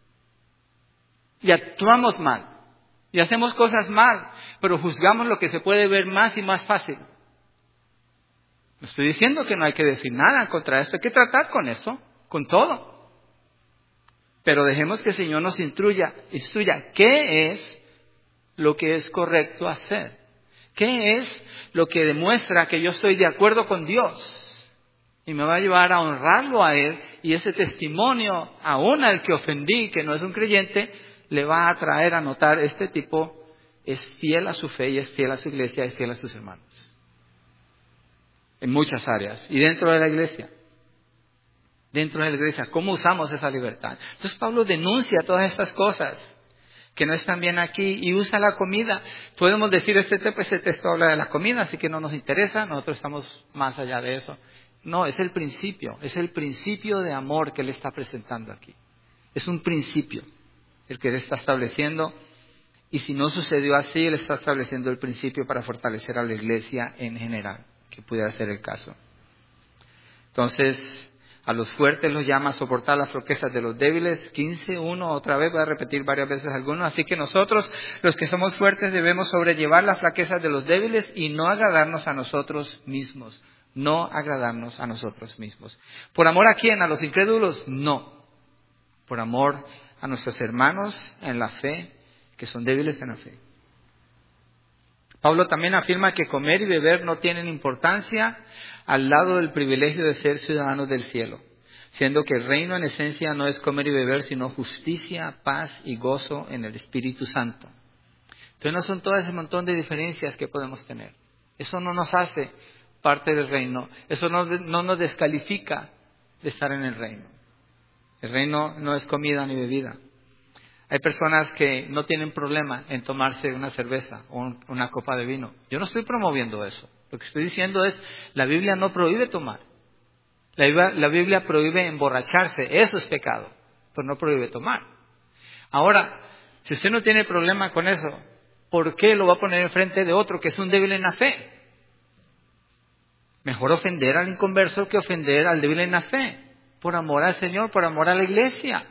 Y actuamos mal. Y hacemos cosas mal, pero juzgamos lo que se puede ver más y más fácil. No estoy diciendo que no hay que decir nada contra esto, hay que tratar con eso, con todo. Pero dejemos que el Señor nos instruya, instruya qué es lo que es correcto hacer. ¿Qué es lo que demuestra que yo estoy de acuerdo con Dios? Y me va a llevar a honrarlo a Él. Y ese testimonio, aún al que ofendí, que no es un creyente, le va a traer a notar, este tipo es fiel a su fe y es fiel a su iglesia, es fiel a sus hermanos. En muchas áreas. Y dentro de la iglesia. Dentro de la iglesia. ¿Cómo usamos esa libertad? Entonces Pablo denuncia todas estas cosas que no están bien aquí y usa la comida. Podemos decir, este, este texto habla de la comida, así que no nos interesa, nosotros estamos más allá de eso. No, es el principio, es el principio de amor que Él está presentando aquí. Es un principio el que Él está estableciendo, y si no sucedió así, Él está estableciendo el principio para fortalecer a la iglesia en general, que pudiera ser el caso. Entonces, a los fuertes los llama a soportar las flaquezas de los débiles. quince, uno, otra vez, voy a repetir varias veces algunos. Así que nosotros, los que somos fuertes, debemos sobrellevar las flaquezas de los débiles y no agradarnos a nosotros mismos. No agradarnos a nosotros mismos. ¿Por amor a quién? ¿A los incrédulos? No. Por amor a nuestros hermanos en la fe, que son débiles en la fe. Pablo también afirma que comer y beber no tienen importancia al lado del privilegio de ser ciudadanos del cielo, siendo que el reino en esencia no es comer y beber, sino justicia, paz y gozo en el Espíritu Santo. Entonces no son todo ese montón de diferencias que podemos tener. Eso no nos hace parte del reino. Eso no, no nos descalifica de estar en el reino. El reino no es comida ni bebida. Hay personas que no tienen problema en tomarse una cerveza o un, una copa de vino. Yo no estoy promoviendo eso. Lo que estoy diciendo es, la Biblia no prohíbe tomar. La Biblia, la Biblia prohíbe emborracharse. Eso es pecado, pero no prohíbe tomar. Ahora, si usted no tiene problema con eso, ¿por qué lo va a poner enfrente de otro que es un débil en la fe? Mejor ofender al inconverso que ofender al débil en la fe. Por amor al Señor, por amor a la iglesia.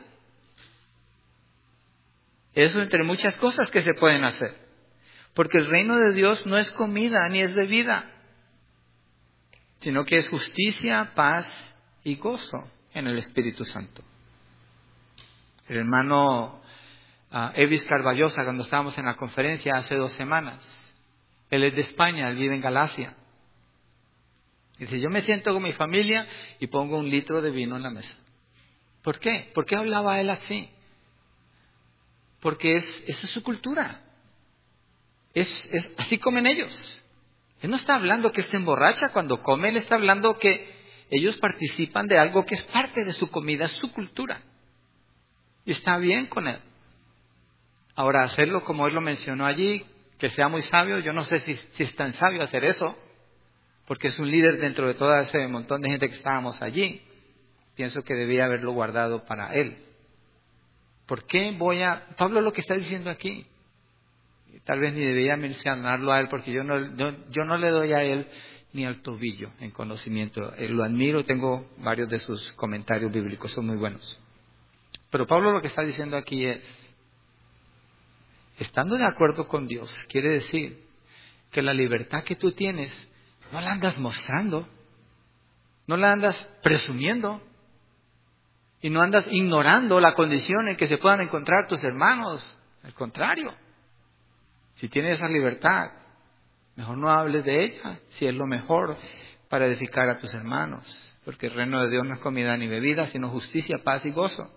Eso entre muchas cosas que se pueden hacer. Porque el reino de Dios no es comida ni es bebida, sino que es justicia, paz y gozo en el Espíritu Santo. El hermano uh, Evis Carballosa, cuando estábamos en la conferencia hace dos semanas, él es de España, él vive en Galacia. Dice, yo me siento con mi familia y pongo un litro de vino en la mesa. ¿Por qué? ¿Por qué hablaba él así? Porque es, esa es su cultura. Es, es, así comen ellos. Él no está hablando que se emborracha cuando come, él está hablando que ellos participan de algo que es parte de su comida, es su cultura. Y está bien con él. Ahora, hacerlo como él lo mencionó allí, que sea muy sabio, yo no sé si, si es tan sabio hacer eso, porque es un líder dentro de todo ese montón de gente que estábamos allí. Pienso que debía haberlo guardado para él. ¿Por qué voy a...? Pablo lo que está diciendo aquí, tal vez ni debería mencionarlo a él, porque yo no, yo, yo no le doy a él ni al tobillo en conocimiento. Eh, lo admiro, tengo varios de sus comentarios bíblicos, son muy buenos. Pero Pablo lo que está diciendo aquí es, estando de acuerdo con Dios, quiere decir que la libertad que tú tienes, no la andas mostrando, no la andas presumiendo, y no andas ignorando la condición en que se puedan encontrar tus hermanos. Al contrario, si tienes esa libertad, mejor no hables de ella, si es lo mejor para edificar a tus hermanos. Porque el reino de Dios no es comida ni bebida, sino justicia, paz y gozo.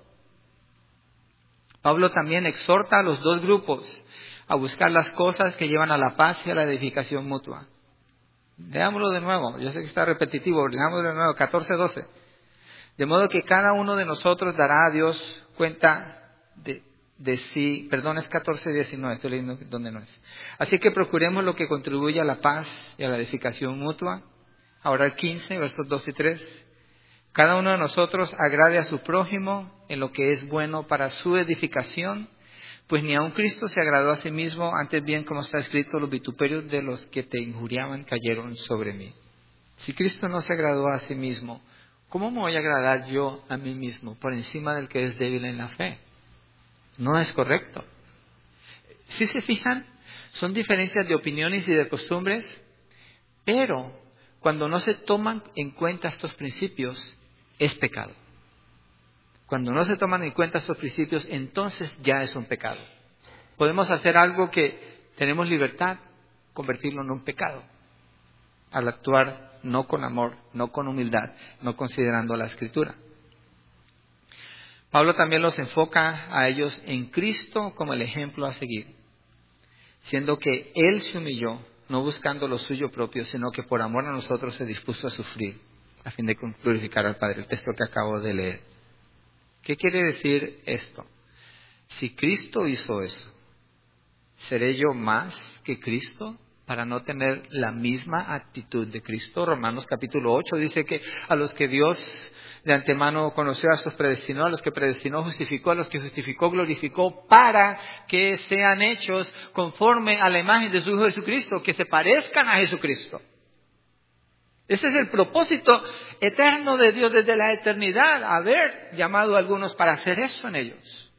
Pablo también exhorta a los dos grupos a buscar las cosas que llevan a la paz y a la edificación mutua. Leámoslo de nuevo, yo sé que está repetitivo, leámoslo de nuevo, catorce doce. De modo que cada uno de nosotros dará a Dios cuenta de, de sí, perdón, es catorce diecinueve, estoy leyendo donde no es. Así que procuremos lo que contribuye a la paz y a la edificación mutua. Ahora el quince, versos dos y tres. Cada uno de nosotros agrade a su prójimo en lo que es bueno para su edificación, pues ni aun Cristo se agradó a sí mismo, antes bien, como está escrito, los vituperios de los que te injuriaban cayeron sobre mí. Si Cristo no se agradó a sí mismo, ¿cómo me voy a agradar yo a mí mismo por encima del que es débil en la fe? No es correcto. Si se fijan, son diferencias de opiniones y de costumbres, pero cuando no se toman en cuenta estos principios, es pecado. Cuando no se toman en cuenta estos principios, entonces ya es un pecado. Podemos hacer algo que tenemos libertad, convertirlo en un pecado, al actuar no con amor, no con humildad, no considerando la Escritura. Pablo también los enfoca a ellos en Cristo como el ejemplo a seguir, siendo que Él se humilló, no buscando lo suyo propio, sino que por amor a nosotros se dispuso a sufrir, a fin de glorificar al Padre. El texto que acabo de leer. ¿Qué quiere decir esto? Si Cristo hizo eso, ¿seré yo más que Cristo para no tener la misma actitud de Cristo. Romanos capítulo ocho dice que a los que Dios de antemano conoció, a los predestinó, a los que predestinó justificó, a los que justificó glorificó, para que sean hechos conforme a la imagen de su Hijo Jesucristo, que se parezcan a Jesucristo. Ese es el propósito eterno de Dios desde la eternidad, haber llamado a algunos para hacer eso en ellos.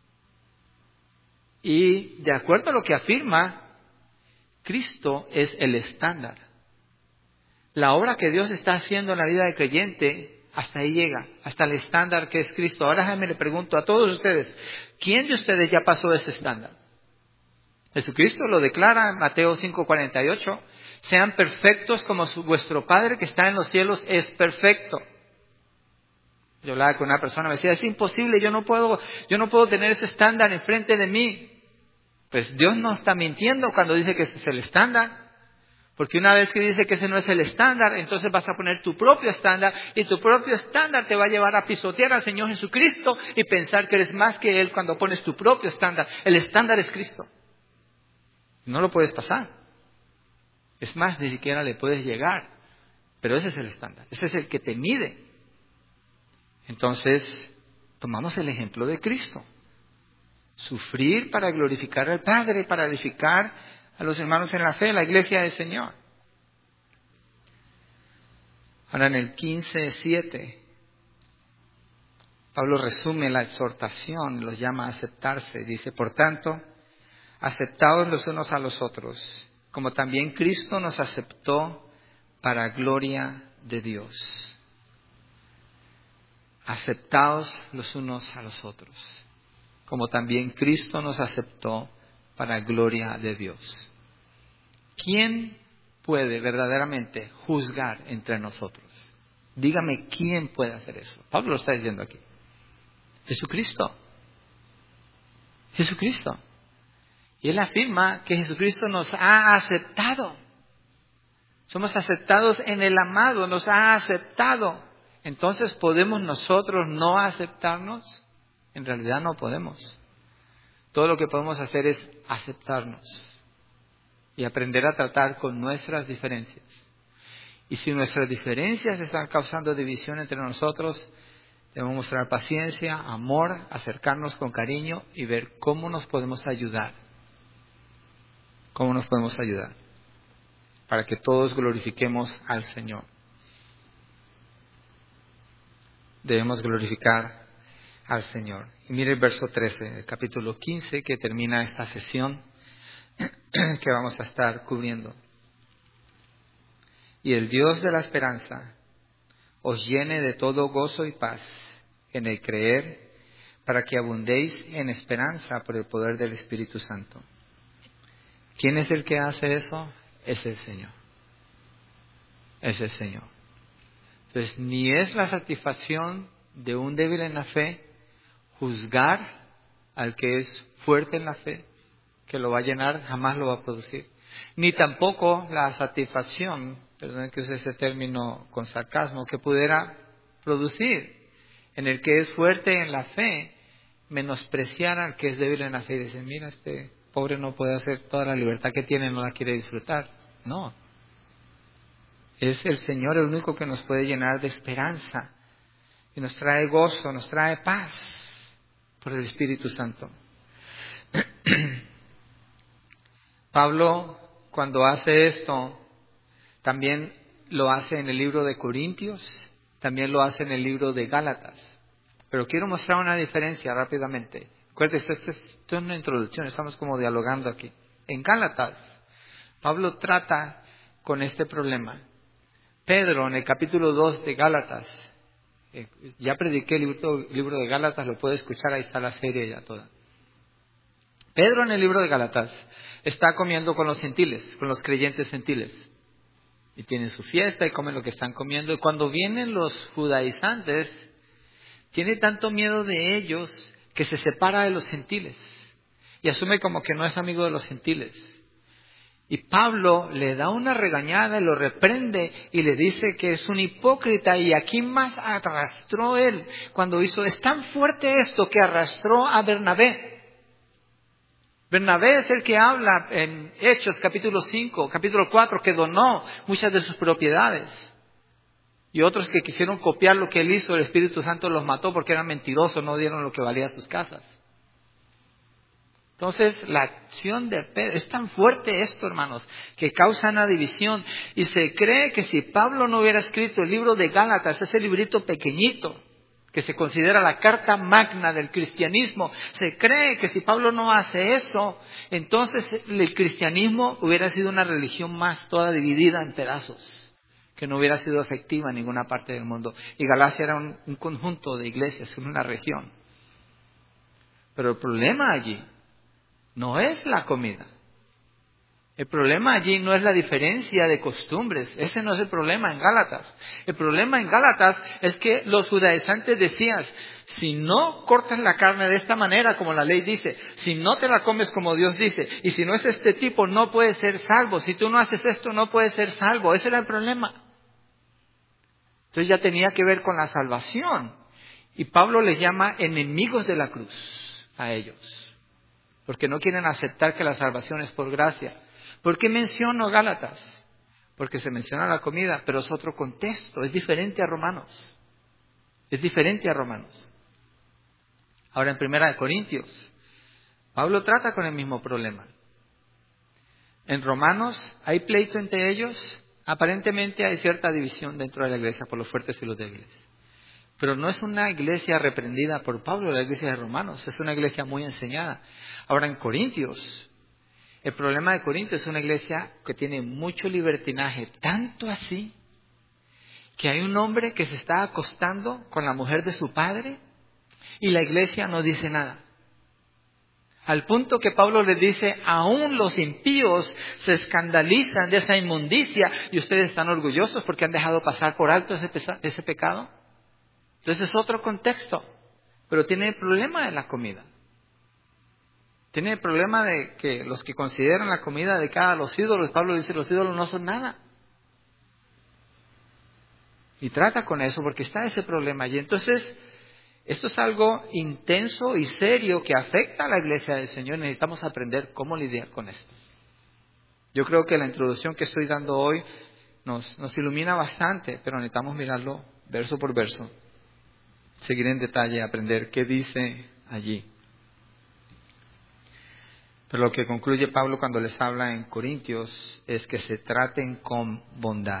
Y de acuerdo a lo que afirma, Cristo es el estándar. La obra que Dios está haciendo en la vida del creyente, hasta ahí llega, hasta el estándar que es Cristo. Ahora déjame le pregunto a todos ustedes, ¿quién de ustedes ya pasó ese estándar? Jesucristo lo declara en Mateo cinco cuarenta y ocho, sean perfectos como su, vuestro Padre que está en los cielos es perfecto. Yo hablaba con una persona, me decía, es imposible, yo no puedo, yo no puedo tener ese estándar enfrente de mí. Pues Dios no está mintiendo cuando dice que ese es el estándar. Porque una vez que dice que ese no es el estándar, entonces vas a poner tu propio estándar, y tu propio estándar te va a llevar a pisotear al Señor Jesucristo y pensar que eres más que Él cuando pones tu propio estándar. El estándar es Cristo. No lo puedes pasar. Es más, ni siquiera le puedes llegar. Pero ese es el estándar. Ese es el que te mide. Entonces, tomamos el ejemplo de Cristo. Sufrir para glorificar al Padre, para edificar a los hermanos en la fe, la iglesia del Señor. Ahora en el quince siete, Pablo resume la exhortación, los llama a aceptarse. Dice, por tanto, aceptaos los unos a los otros, como también Cristo nos aceptó para gloria de Dios. Aceptaos los unos a los otros, como también Cristo nos aceptó para gloria de Dios. ¿Quién puede verdaderamente juzgar entre nosotros? Dígame, ¿quién puede hacer eso? Pablo lo está diciendo aquí. Jesucristo. Jesucristo. Y él afirma que Jesucristo nos ha aceptado. Somos aceptados en el amado, nos ha aceptado. Entonces, ¿podemos nosotros no aceptarnos? En realidad no podemos. Todo lo que podemos hacer es aceptarnos y aprender a tratar con nuestras diferencias. Y si nuestras diferencias están causando división entre nosotros, debemos mostrar paciencia, amor, acercarnos con cariño y ver cómo nos podemos ayudar. ¿Cómo nos podemos ayudar? Para que todos glorifiquemos al Señor. Debemos glorificar al Señor. Y mire el verso trece, el capítulo quince, que termina esta sesión que vamos a estar cubriendo. Y el Dios de la esperanza os llene de todo gozo y paz en el creer, para que abundéis en esperanza por el poder del Espíritu Santo. ¿Quién es el que hace eso? Es el Señor. Es el Señor. Entonces, ni es la satisfacción de un débil en la fe juzgar al que es fuerte en la fe, que lo va a llenar, jamás lo va a producir. Ni tampoco la satisfacción, perdón que use ese término con sarcasmo, que pudiera producir en el que es fuerte en la fe, menospreciar al que es débil en la fe y decir, mira, este pobre no puede hacer toda la libertad que tiene, no la quiere disfrutar. No. Es el Señor el único que nos puede llenar de esperanza y nos trae gozo, nos trae paz por el Espíritu Santo. Pablo, cuando hace esto, también lo hace en el libro de Corintios, también lo hace en el libro de Gálatas. Pero quiero mostrar una diferencia rápidamente. Acuérdense, esto es una introducción, estamos como dialogando aquí. En Gálatas, Pablo trata con este problema. Pedro, en el capítulo dos de Gálatas, eh, ya prediqué el libro, libro de Gálatas, lo puede escuchar, ahí está la serie ya toda. Pedro en el libro de Gálatas está comiendo con los gentiles, con los creyentes gentiles. Y tienen su fiesta y comen lo que están comiendo. Y cuando vienen los judaizantes, tiene tanto miedo de ellos que se separa de los gentiles. Y asume como que no es amigo de los gentiles. Y Pablo le da una regañada y lo reprende y le dice que es un hipócrita. Y aquí más arrastró él cuando hizo, es tan fuerte esto que arrastró a Bernabé. Bernabé es el que habla en Hechos capítulo cinco, capítulo cuatro, que donó muchas de sus propiedades. Y otros que quisieron copiar lo que él hizo, el Espíritu Santo los mató porque eran mentirosos, no dieron lo que valía sus casas. Entonces, la acción de Pedro, es tan fuerte esto, hermanos, que causa una división. Y se cree que si Pablo no hubiera escrito el libro de Gálatas, ese librito pequeñito, que se considera la carta magna del cristianismo, se cree que si Pablo no hace eso, entonces el cristianismo hubiera sido una religión más, toda dividida en pedazos, que no hubiera sido efectiva en ninguna parte del mundo. Y Galacia era un, un conjunto de iglesias, una región. Pero el problema allí no es la comida. El problema allí no es la diferencia de costumbres. Ese no es el problema en Gálatas. El problema en Gálatas es que los judaizantes decían, si no cortas la carne de esta manera como la ley dice, si no te la comes como Dios dice, y si no es este tipo, no puedes ser salvo. Si tú no haces esto, no puedes ser salvo. Ese era el problema. Entonces ya tenía que ver con la salvación. Y Pablo les llama enemigos de la cruz a ellos, porque no quieren aceptar que la salvación es por gracia. ¿Por qué menciono Gálatas? Porque se menciona la comida, pero es otro contexto, es diferente a Romanos. Es diferente a Romanos. Ahora en Primera de Corintios, Pablo trata con el mismo problema. En Romanos hay pleito entre ellos, aparentemente hay cierta división dentro de la iglesia por los fuertes y los débiles. Pero no es una iglesia reprendida por Pablo, la iglesia de Romanos, es una iglesia muy enseñada. Ahora en Corintios, el problema de Corintios es una iglesia que tiene mucho libertinaje, tanto así que hay un hombre que se está acostando con la mujer de su padre y la iglesia no dice nada. Al punto que Pablo les dice, aún los impíos se escandalizan de esa inmundicia y ustedes están orgullosos porque han dejado pasar por alto ese, pesa- ese pecado. Entonces es otro contexto, pero tiene el problema de la comida. Tiene el problema de que los que consideran la comida dedicada a los ídolos, Pablo dice, los ídolos no son nada. Y trata con eso porque está ese problema allí. Entonces, esto es algo intenso y serio que afecta a la iglesia del Señor. Necesitamos aprender cómo lidiar con esto. Yo creo que la introducción que estoy dando hoy nos, nos ilumina bastante, pero necesitamos mirarlo verso por verso. Seguir en detalle, aprender qué dice allí. Pero lo que concluye Pablo cuando les habla en Corintios es que se traten con bondad.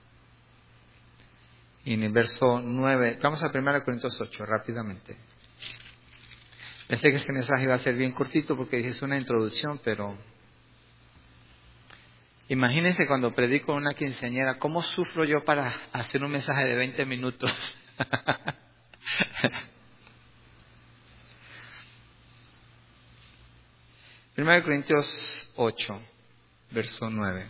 Y en el verso nueve, vamos a primera Corintios ocho, rápidamente. Pensé que este mensaje iba a ser bien cortito porque dije es una introducción, pero imagínense cuando predico una quinceañera, ¿cómo sufro yo para hacer un mensaje de veinte minutos? primera Corintios ocho, verso nueve.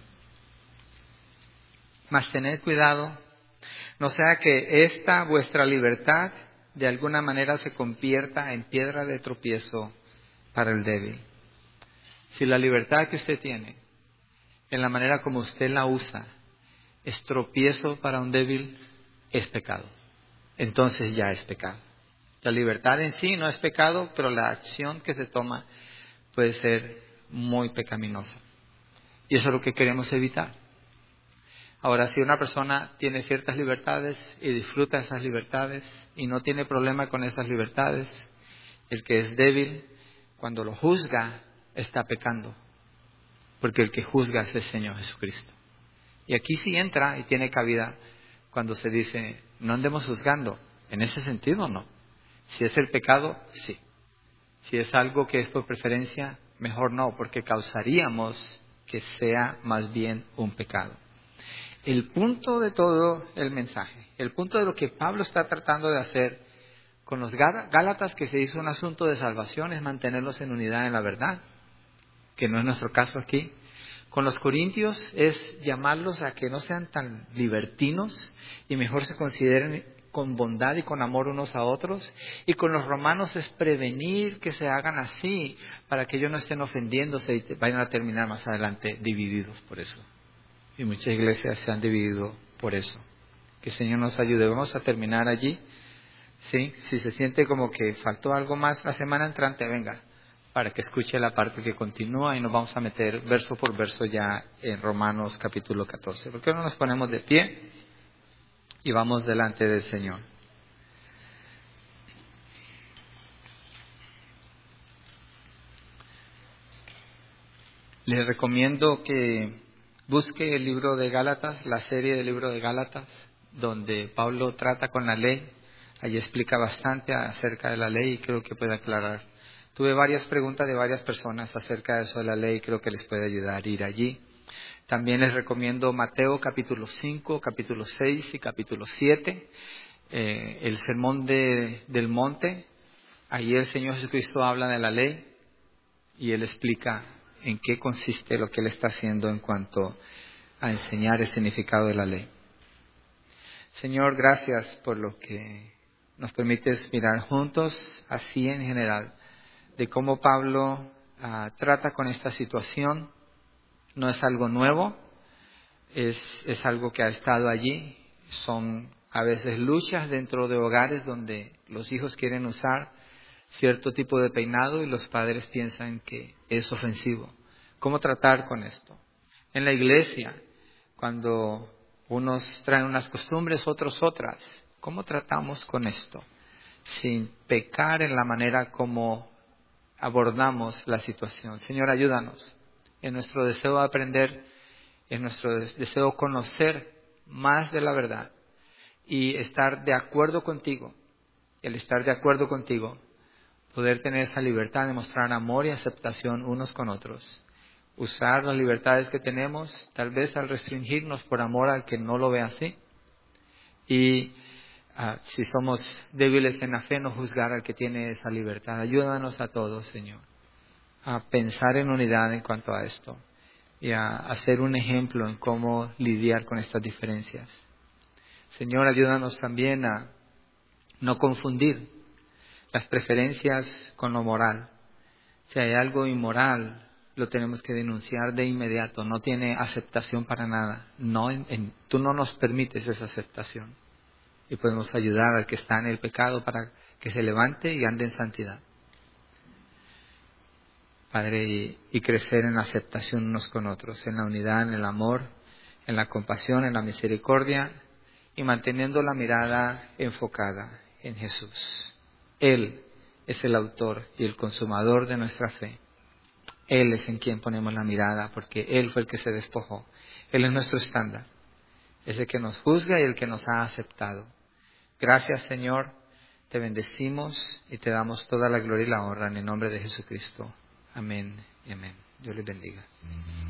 Mas tened cuidado, no sea que esta vuestra libertad de alguna manera se convierta en piedra de tropiezo para el débil. Si la libertad que usted tiene, en la manera como usted la usa, es tropiezo para un débil, es pecado. Entonces ya es pecado. La libertad en sí no es pecado, pero la acción que se toma puede ser muy pecaminosa. Y eso es lo que queremos evitar. Ahora, si una persona tiene ciertas libertades y disfruta esas libertades y no tiene problema con esas libertades, el que es débil, cuando lo juzga, está pecando. Porque el que juzga es el Señor Jesucristo. Y aquí sí entra y tiene cabida cuando se dice, no andemos juzgando. En ese sentido, no. Si es el pecado, sí. Si es algo que es por preferencia, mejor no, porque causaríamos que sea más bien un pecado. El punto de todo el mensaje, el punto de lo que Pablo está tratando de hacer con los Gálatas, que se hizo un asunto de salvación, es mantenerlos en unidad en la verdad, que no es nuestro caso aquí. Con los corintios es llamarlos a que no sean tan libertinos y mejor se consideren con bondad y con amor unos a otros. Y con los romanos es prevenir que se hagan así para que ellos no estén ofendiéndose y vayan a terminar más adelante divididos por eso. Y muchas iglesias se han dividido por eso. Que el Señor nos ayude. Vamos a terminar allí. ¿Sí? Si se siente como que faltó algo más la semana entrante, venga. para que escuche la parte que continúa y nos vamos a meter verso por verso ya en Romanos capítulo catorce. ¿Por qué no nos ponemos de pie y vamos delante del Señor? Les recomiendo que busque el libro de Gálatas, la serie del libro de Gálatas, donde Pablo trata con la ley. Allí explica bastante acerca de la ley y creo que puede aclarar. Tuve varias preguntas de varias personas acerca de eso de la ley y creo que les puede ayudar a ir allí. También les recomiendo Mateo capítulo cinco, capítulo seis y capítulo siete, eh, el sermón de, del monte. Allí el Señor Jesucristo habla de la ley y Él explica en qué consiste lo que Él está haciendo en cuanto a enseñar el significado de la ley. Señor, gracias por lo que nos permites mirar juntos, así en general, de cómo Pablo uh, trata con esta situación. No es algo nuevo, es, es algo que ha estado allí. Son a veces luchas dentro de hogares donde los hijos quieren usar cierto tipo de peinado y los padres piensan que es ofensivo. ¿Cómo tratar con esto? En la iglesia, cuando unos traen unas costumbres, otros otras, ¿cómo tratamos con esto? Sin pecar en la manera como abordamos la situación. Señor, ayúdanos en nuestro deseo de aprender, en nuestro deseo de conocer más de la verdad y estar de acuerdo contigo. El estar de acuerdo contigo, poder tener esa libertad de mostrar amor y aceptación unos con otros. Usar las libertades que tenemos, tal vez al restringirnos por amor al que no lo ve así. Y uh, si somos débiles en la fe, no juzgar al que tiene esa libertad. Ayúdanos a todos, Señor, a pensar en unidad en cuanto a esto y a hacer un ejemplo en cómo lidiar con estas diferencias. Señor, ayúdanos también a no confundir las preferencias con lo moral. Si hay algo inmoral, lo tenemos que denunciar de inmediato. No tiene aceptación para nada. No, en, en, tú no nos permites esa aceptación. Y podemos ayudar al que está en el pecado para que se levante y ande en santidad. Padre, y, y crecer en la aceptación unos con otros, en la unidad, en el amor, en la compasión, en la misericordia y manteniendo la mirada enfocada en Jesús. Él es el autor y el consumador de nuestra fe. Él es en quien ponemos la mirada porque Él fue el que se despojó. Él es nuestro estándar. Es el que nos juzga y el que nos ha aceptado. Gracias, Señor. Te bendecimos y te damos toda la gloria y la honra en el nombre de Jesucristo. Amén y amén. Dios les bendiga.